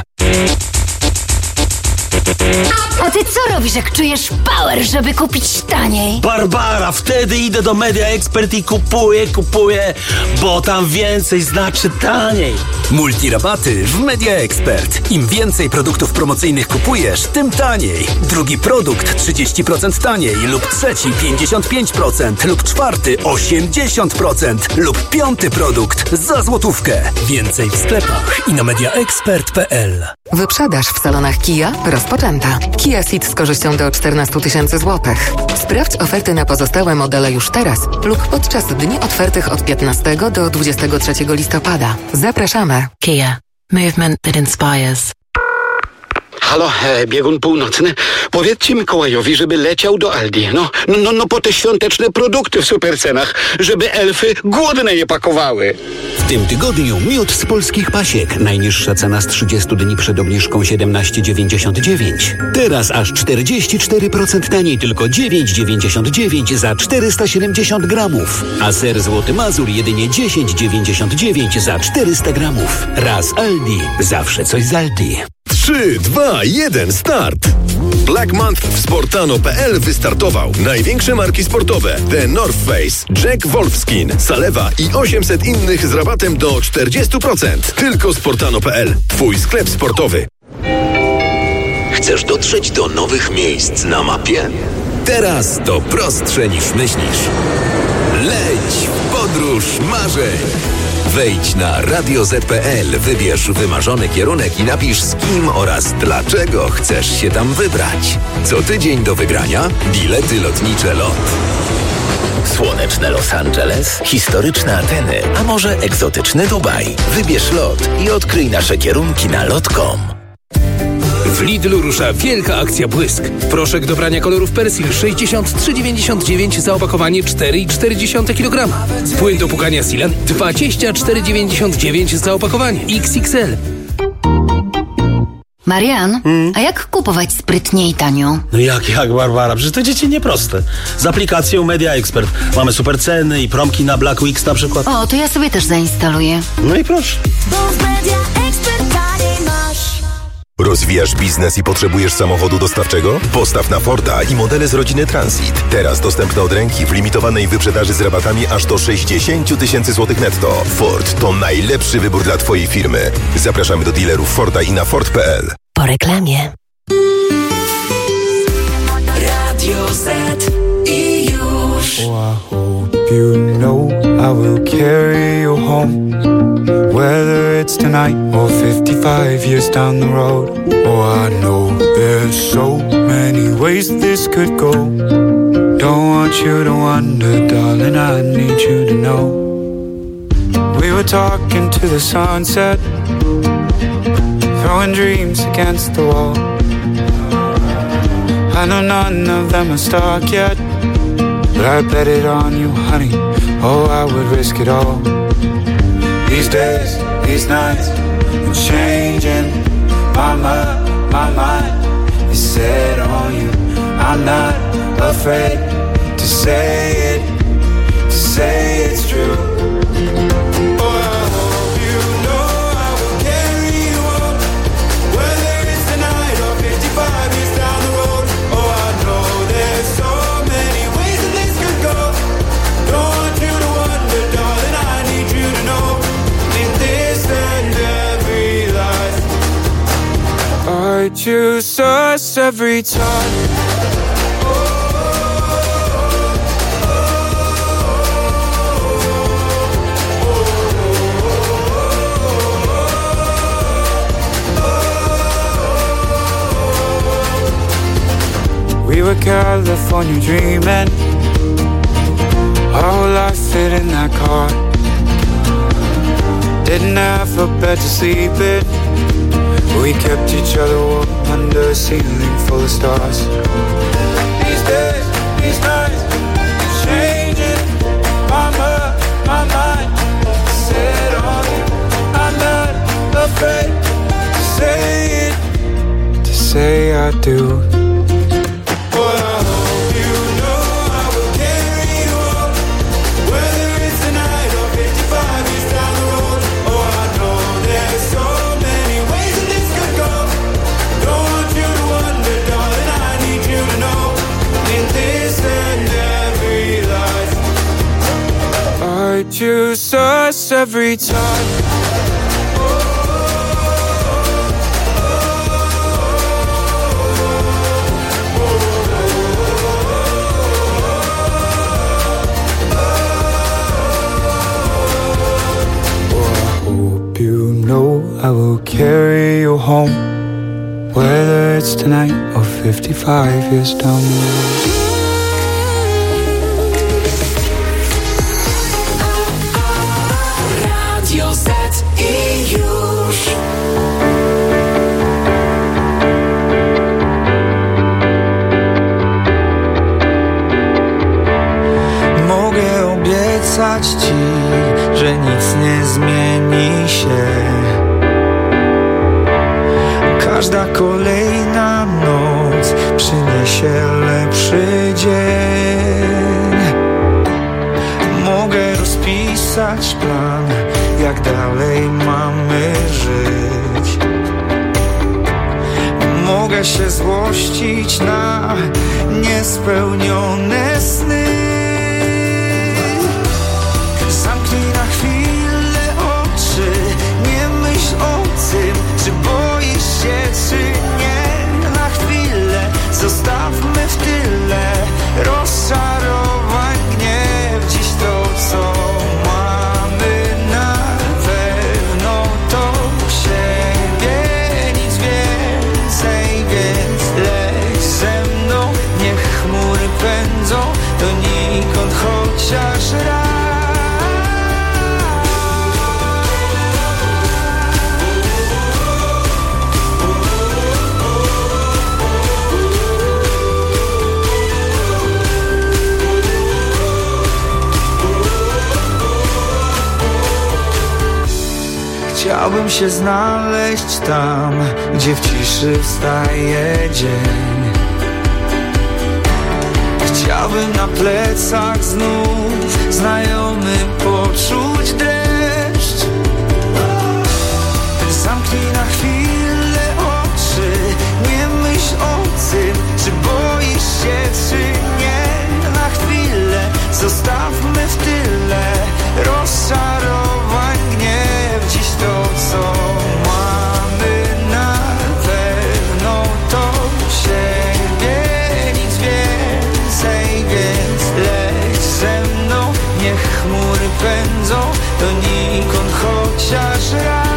S9: A ty co robisz, jak czujesz power, żeby kupić taniej?
S10: Barbara, wtedy idę do Media Expert i kupuję, kupuję, bo tam więcej znaczy taniej.
S26: Multirabaty w Media Expert. Im więcej produktów promocyjnych kupujesz, tym taniej. Drugi produkt trzydzieści procent taniej lub trzeci pięćdziesiąt pięć procent lub czwarty osiemdziesiąt procent lub piąty produkt za złotówkę. Więcej w sklepach i na mediaexpert kropka p l.
S22: Wyprzedaż w salonach Kia rozpoczęta. Kia Ceed z korzyścią do czternaście tysięcy złotych. Sprawdź oferty na pozostałe modele już teraz lub podczas dni otwartych od piętnastego do dwudziestego trzeciego listopada. Zapraszamy.
S11: Kia. Movement that inspires.
S12: Halo, e, biegun północny. Powiedzcie Mikołajowi, żeby leciał do Aldi. No, no, no, no po te świąteczne produkty w supercenach, żeby elfy głodne je pakowały.
S17: W tym tygodniu miód z polskich pasiek. Najniższa cena z trzydziestu dni przed obniżką siedemnaście dziewięćdziesiąt dziewięć. Teraz aż czterdzieści cztery procent taniej, tylko dziewięć dziewięćdziesiąt dziewięć za czterysta siedemdziesiąt gramów. A ser Złoty Mazur jedynie dziesięć dziewięćdziesiąt dziewięć za czterysta gramów. Raz Aldi, zawsze coś z Aldi.
S18: trzy, dwa, jeden, start! Black Month w Sportano kropka p l wystartował. Największe marki sportowe: The North Face, Jack Wolfskin, Salewa i osiemset innych z rabatem do czterdzieści procent. Tylko Sportano kropka p l. Twój sklep sportowy.
S21: Chcesz dotrzeć do nowych miejsc na mapie? Teraz to prostsze niż myślisz. Leć w podróż marzeń! Wejdź na radio zet kropka p l, wybierz wymarzony kierunek i napisz z kim oraz dlaczego chcesz się tam wybrać. Co tydzień do wygrania bilety lotnicze LOT. Słoneczne Los Angeles, historyczne Ateny, a może egzotyczny Dubaj. Wybierz LOT i odkryj nasze kierunki na lot kropka com.
S29: W Lidlu rusza wielka akcja Błysk. Proszek do prania kolorów Persil sześćdziesiąt trzy dziewięćdziesiąt dziewięć za opakowanie cztery i cztery dziesiąte kilograma. Płyn do płukania Silan dwadzieścia cztery dziewięćdziesiąt dziewięć za opakowanie X X L.
S25: Marian, hmm? a jak kupować sprytnie i tanio?
S10: No jak, jak, Barbara? Przecież to dzieci nieproste. Z aplikacją Media Expert mamy super ceny i promki na Black Weeks na przykład.
S25: O, to ja sobie też zainstaluję.
S10: No i proszę.
S18: Rozwijasz biznes i potrzebujesz samochodu dostawczego? Postaw na Forda i modele z rodziny Transit. Teraz dostępne od ręki w limitowanej wyprzedaży z rabatami aż do sześćdziesiąt tysięcy złotych netto. Ford to najlepszy wybór dla Twojej firmy. Zapraszamy do dealerów Forda i na Ford kropka p l.
S25: Po reklamie.
S1: Radio Z i już.
S30: Oh, I hope you know I will carry you home. Whether it's tonight or fifty-five years down the road. Oh, I know there's so many ways this could go. Don't want you to wonder, darling, I need you to know. We were talking to the sunset, throwing dreams against the wall. I know none of them are stuck yet, but I bet it on you, honey. Oh, I would risk it all. These days, these nights, I'm changing. My mind, my mind is set on you. I'm not afraid to say it, to say it's true. Oh, I hope you know I will carry you on. Whether it's tonight or fifty-five years down the road. Oh, I know there's so many ways that this could go. Don't want you to wonder, darling, I need you to know. I choose us every time. We were California dreaming, our whole life fit in that car. Didn't have a bed to sleep in, We kept each other warm under a ceiling full of stars. These days, these nights, changing my mind, my mind. Set on you, I'm not afraid to say it, to say I do. But I hope you know I will carry you on, whether it's tonight or fifty-five years down the road. Oh, I know there's so many ways that this could go. Don't want you to wonder, darling, I need you to know, in this and every life, I choose us every time. I will carry you home, whether it's tonight or fifty-five years down the road.
S1: Radio Z i już.
S30: Mogę obiecać ci, że nic nie zmieni się. Każda kolejna noc przyniesie lepszy dzień. Mogę rozpisać plan, jak dalej mamy żyć. Mogę się złościć na niespełnione sny. Zamknij na chwilę oczy, nie myśl o tym, czy boisz się, czy nie. Na chwilę zostawmy w tyle rozczarowań, gniew. Dziś to, co mamy, na pewno to siebie, nic więcej, więc leć ze mną, niech chmury pędzą donikąd chociaż raz. Chciałbym się znaleźć tam, gdzie w ciszy wstaje dzień. Chciałbym na plecach znów znajomy poczuć dreszcz. Zamknij na chwilę oczy, nie myśl o tym, czy boisz się, czy nie. Na chwilę zostawmy w tyle rozczarowań, gniew. Dziś to, co mamy, na pewno to siebie, nic więcej, więc leć ze mną, niech chmury pędzą donikąd chociaż raz.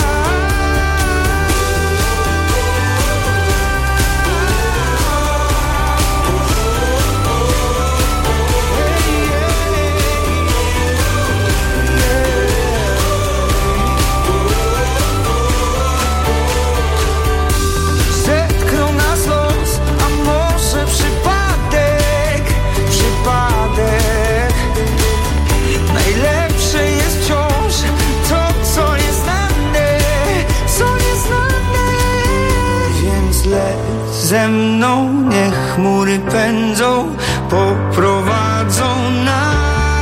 S30: Ze mną niech chmury pędzą, poprowadzą nas.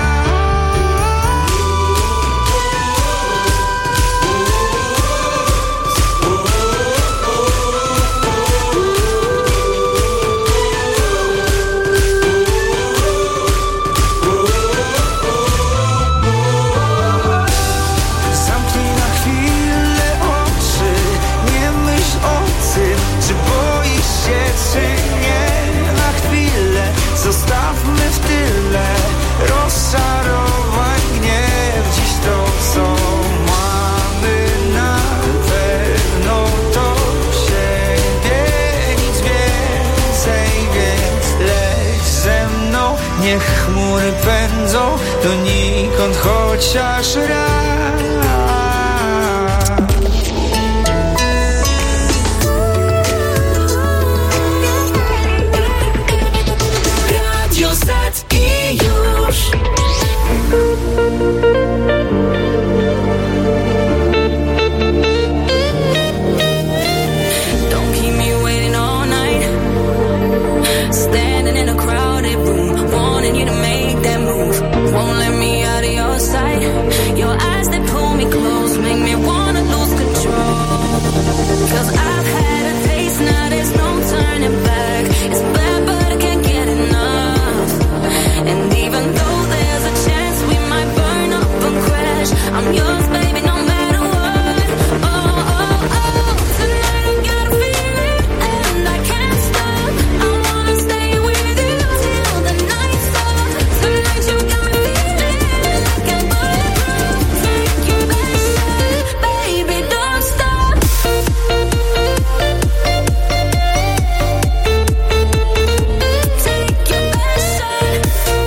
S30: Zamknij na chwilę oczy, nie myśl o tym, czy boisz się, czy nie. Na chwilę zostawmy w tyle rozczarowań, gniew. Dziś to, co mamy, na pewno to siebie, nic więcej, więc leć ze mną, niech chmury pędzą donikąd chociaż raz.
S1: Standing in a crowded room, wanting you to make that move. Won't let me out of your sight. Your eyes that pull me close make me wanna lose control. Cause I've had a taste, now there's no turning back. It's bad but I can't get enough. And even though there's a chance we might burn up and crash, I'm yours baby no matter what. Oh, oh, oh, tonight I got a feeling and I can't stop. I wanna stay with you till the night's up. Tonight you got me feeling like I'm bulletproof. Take your best shot, baby don't stop. Take your best shot.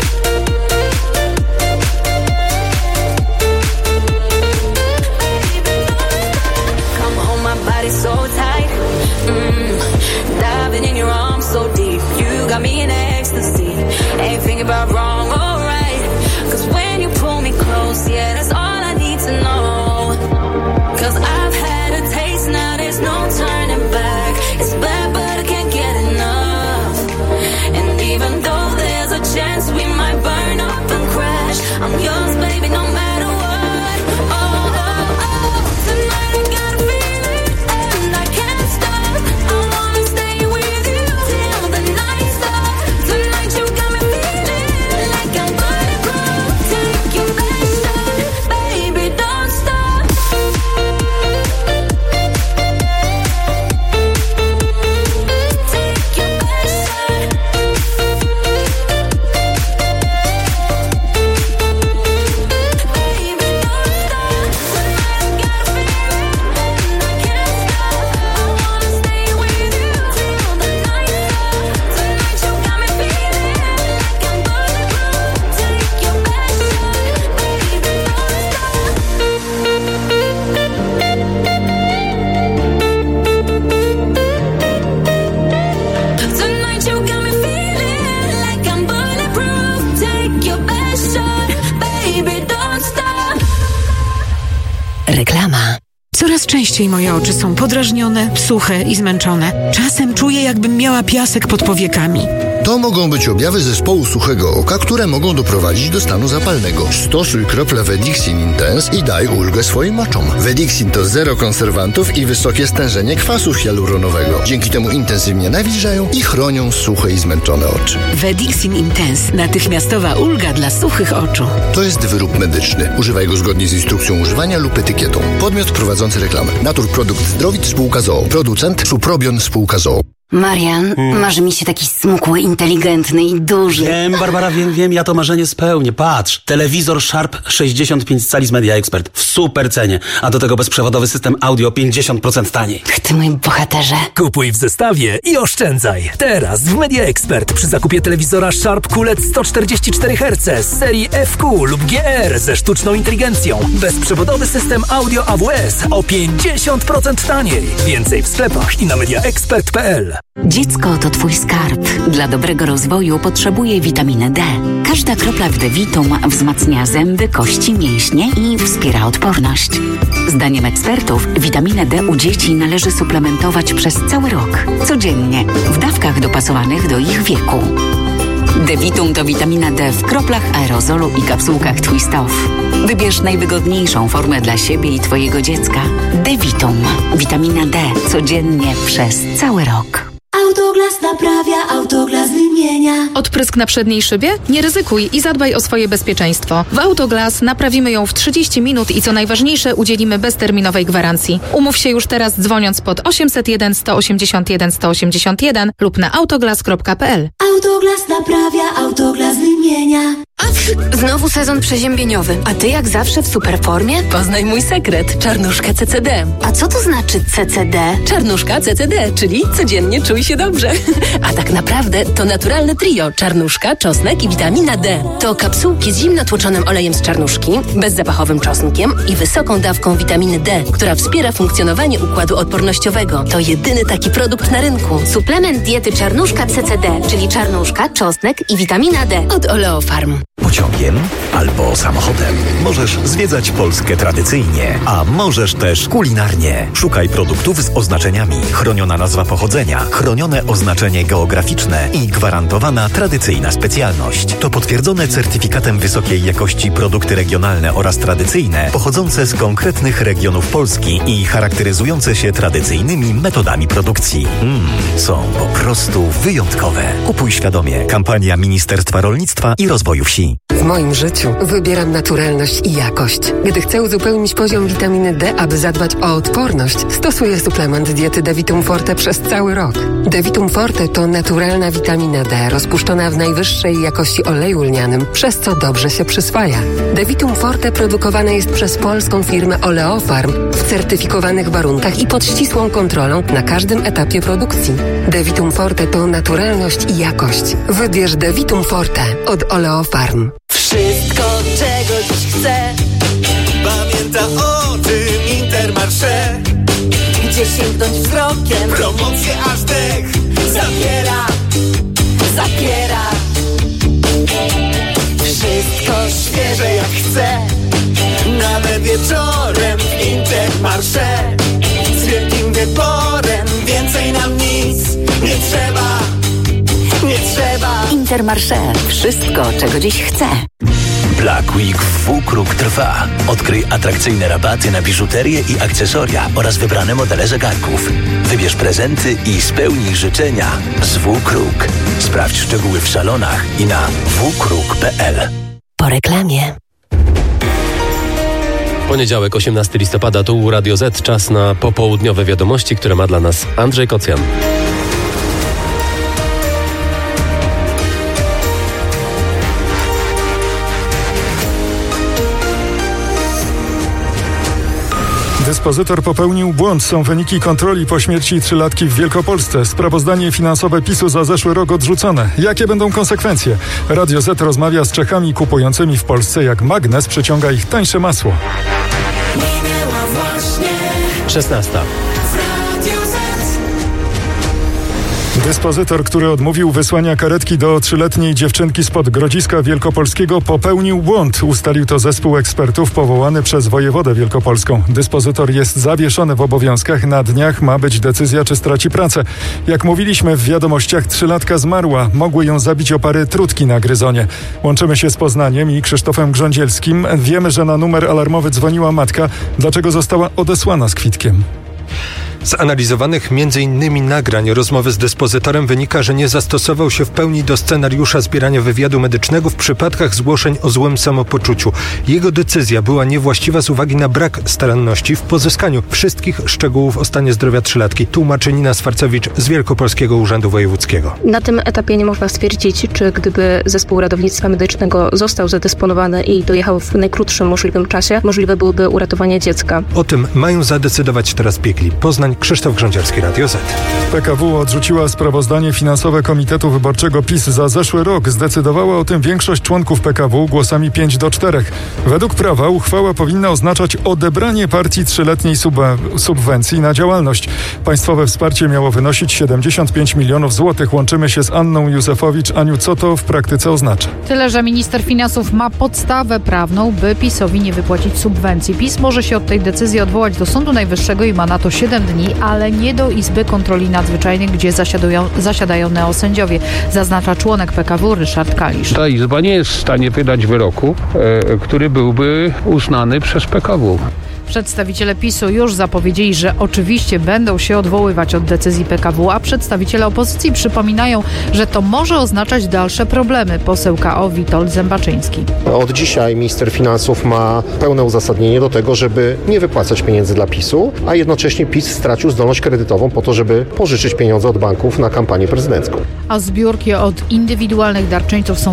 S1: Come on, my body so tight. Mm. Diving in your arms so deep. You got me in ecstasy. Ain't thinking about wrong or right. Cause when you pull me close, yeah, that's all I need to know. Cause I've had a taste, now there's no turning back. It's bad, but I can't get enough. And even though there's a chance we might burn up and crash, I'm yours, baby, no matter what. Oh, oh, oh, tonight I got a feeling and I can't stop. I wanna stay with you till the night's up. Tonight you got me feeling like I'm bulletproof. Take your best shot, baby, don't stop. Take your best shot. Baby, don't stop. Tonight I got a feeling and I can't stop. I wanna stay with you till the night's up. Tonight you got me feeling like I'm bulletproof. Take your best shot, baby, don't stop. Tonight you got me feeling like I'm bulletproof. Take your best shot, baby, don't stop.
S2: Reklama. Coraz częściej moje oczy są podrażnione, suche i zmęczone. Czasem czuję, jakbym miała piasek pod powiekami.
S3: To mogą być objawy zespołu suchego oka, które mogą doprowadzić do stanu zapalnego. Stosuj krople Vedixin Intense i daj ulgę swoim oczom. Vedixin to zero konserwantów i wysokie stężenie kwasu hialuronowego. Dzięki temu intensywnie nawilżają i chronią suche i zmęczone oczy.
S2: Vedixin Intense. Natychmiastowa ulga dla suchych oczu.
S3: To jest wyrób medyczny. Używaj go zgodnie z instrukcją używania lub etykietą. Podmiot prowadzący reklamę. Naturprodukt Zdrowit spółka z o o. Producent Suprobion spółka z o o.
S9: Marian,
S10: Hmm.
S9: marzy mi się taki smukły, inteligentny i duży.
S10: Wiem, Barbara, wiem, wiem, ja to marzenie spełnię. Patrz, telewizor Sharp sześćdziesiąt pięć cali z Media Expert w super cenie, a do tego bezprzewodowy system audio pięćdziesiąt procent taniej.
S9: Ty mój bohaterze.
S4: Kupuj w zestawie i oszczędzaj. Teraz w Media Expert przy zakupie telewizora Sharp Q L E D sto czterdzieści cztery herce z serii F Q lub G R ze sztuczną inteligencją. Bezprzewodowy system audio A W S o pięćdziesiąt procent taniej. Więcej w sklepach i na mediaexpert kropka p l.
S22: Dziecko to twój skarb. Dla dobrego rozwoju potrzebuje witaminy D. Każda kropla w D-Vitum wzmacnia zęby, kości, mięśnie i wspiera odporność. Zdaniem ekspertów witaminę D u dzieci należy suplementować przez cały rok. Codziennie, w dawkach dopasowanych do ich wieku. D-Vitum to witamina D w kroplach, aerozolu i kapsułkach Twist Off. Wybierz najwygodniejszą formę dla siebie i twojego dziecka. D-Vitum. Witamina D codziennie przez cały rok.
S1: Autoglas naprawia, Autoglas wymienia.
S16: Odprysk na przedniej szybie? Nie ryzykuj i zadbaj o swoje bezpieczeństwo. W Autoglas naprawimy ją w trzydzieści minut i co najważniejsze udzielimy bezterminowej gwarancji. Umów się już teraz dzwoniąc pod osiemset jeden sto osiemdziesiąt jeden sto osiemdziesiąt jeden lub na autoglas kropka p l.
S1: Autoglas naprawia, Autoglas wymienia.
S25: Znowu sezon przeziębieniowy, a ty jak zawsze w super formie? Poznaj mój sekret, czarnuszka C C D.
S9: A co to znaczy C C D?
S25: Czarnuszka C C D, czyli codziennie czuj się dobrze. A tak naprawdę to naturalne trio, czarnuszka, czosnek i witamina D. To kapsułki z zimno tłoczonym olejem z czarnuszki, bezzapachowym czosnkiem i wysoką dawką witaminy D, która wspiera funkcjonowanie układu odpornościowego. To jedyny taki produkt na rynku.
S9: Suplement diety czarnuszka C C D, czyli czarnuszka, czosnek i witamina D.
S25: Od Oleofarm.
S5: Pociągiem albo samochodem. Możesz zwiedzać Polskę tradycyjnie, a możesz też kulinarnie. Szukaj produktów z oznaczeniami. Chroniona nazwa pochodzenia, chronione oznaczenie geograficzne i gwarantowana tradycyjna specjalność. To potwierdzone certyfikatem wysokiej jakości produkty regionalne oraz tradycyjne, pochodzące z konkretnych regionów Polski i charakteryzujące się tradycyjnymi metodami produkcji. Mmm, są po prostu wyjątkowe. Kupuj świadomie. Kampania Ministerstwa Rolnictwa i Rozwoju Wsi.
S22: W moim życiu wybieram naturalność i jakość. Gdy chcę uzupełnić poziom witaminy D, aby zadbać o odporność, stosuję suplement diety Devitum Forte przez cały rok. Devitum Forte to naturalna witamina D rozpuszczona w najwyższej jakości oleju lnianym, przez co dobrze się przyswaja. Devitum Forte produkowane jest przez polską firmę Oleofarm w certyfikowanych warunkach i pod ścisłą kontrolą na każdym etapie produkcji. Devitum Forte to naturalność i jakość. Wybierz Devitum Forte od Oleofarm.
S6: Wszystko, czego dziś chcę, pamięta o tym Intermarché, gdzie sięgnąć wzrokiem, promocje aż dech zabiera, zabiera. Wszystko świeże jak chcę, nawet wieczorem w Intermarché. Z wielkim wyborem, więcej nam nic nie trzeba, nie trzeba.
S7: Intermarché. Wszystko, czego dziś chcę.
S13: Black Week w W-Kruk trwa. Odkryj atrakcyjne rabaty na biżuterię i akcesoria oraz wybrane modele zegarków. Wybierz prezenty i spełnij życzenia z W-Kruk. Sprawdź szczegóły w salonach i na w kruk kropka p l.
S7: Po reklamie.
S14: Poniedziałek, osiemnastego listopada, tu Radio Z. Czas na popołudniowe wiadomości, które ma dla nas Andrzej Kocjan.
S19: Dyspozytor popełnił błąd. Są wyniki kontroli po śmierci trzylatki w Wielkopolsce. Sprawozdanie finansowe PiSu za zeszły rok odrzucone. Jakie będą konsekwencje? Radio Z rozmawia z Czechami kupującymi w Polsce, jak magnes przyciąga ich tańsze masło.
S14: szesnasta.
S19: Dyspozytor, który odmówił wysłania karetki do trzyletniej dziewczynki spod Grodziska Wielkopolskiego, popełnił błąd. Ustalił to zespół ekspertów powołany przez wojewodę wielkopolską. Dyspozytor jest zawieszony w obowiązkach. Na dniach ma być decyzja, czy straci pracę. Jak mówiliśmy w wiadomościach, trzylatka zmarła. Mogły ją zabić opary trutki na gryzonie. Łączymy się z Poznaniem i Krzysztofem Grządzielskim. Wiemy, że na numer alarmowy dzwoniła matka. Dlaczego została odesłana z kwitkiem?
S20: Z analizowanych między innymi nagrań rozmowy z dyspozytorem wynika, że nie zastosował się w pełni do scenariusza zbierania wywiadu medycznego w przypadkach zgłoszeń o złym samopoczuciu. Jego decyzja była niewłaściwa z uwagi na brak staranności w pozyskaniu wszystkich szczegółów o stanie zdrowia trzylatki, tłumaczy Nina Swarcewicz z Wielkopolskiego Urzędu Wojewódzkiego.
S23: Na tym etapie nie można stwierdzić, czy gdyby zespół ratownictwa medycznego został zadysponowany i dojechał w najkrótszym możliwym czasie, możliwe byłoby uratowanie dziecka.
S20: O tym mają zadecydować teraz biegli. Poznań, Krzysztof Grządzielski, Radio Z.
S19: P K W odrzuciła sprawozdanie finansowe Komitetu Wyborczego PiS za zeszły rok. Zdecydowała o tym większość członków P K W głosami pięć do czterech. Według prawa uchwała powinna oznaczać odebranie partii trzyletniej sub- subwencji na działalność. Państwowe wsparcie miało wynosić siedemdziesiąt pięć milionów złotych. Łączymy się z Anną Józefowicz. Aniu, co to w praktyce oznacza?
S24: Tyle, że minister finansów ma podstawę prawną, by PiS-owi nie wypłacić subwencji. PiS może się od tej decyzji odwołać do Sądu Najwyższego i ma na to siedem dni, ale nie do Izby Kontroli Nadzwyczajnej, gdzie zasiadają, zasiadają neosędziowie, zaznacza członek P K W Ryszard Kalisz.
S27: Ta Izba nie jest w stanie wydać wyroku, e, który byłby uznany przez P K W.
S24: Przedstawiciele PiSu już zapowiedzieli, że oczywiście będą się odwoływać od decyzji P K W, a przedstawiciele opozycji przypominają, że to może oznaczać dalsze problemy. Poseł K O Witold Zębaczyński.
S28: Od dzisiaj minister finansów ma pełne uzasadnienie do tego, żeby nie wypłacać pieniędzy dla PiSu, a jednocześnie PiS stracił zdolność kredytową po to, żeby pożyczyć pieniądze od banków na kampanię prezydencką.
S24: A zbiórki od indywidualnych darczyńców są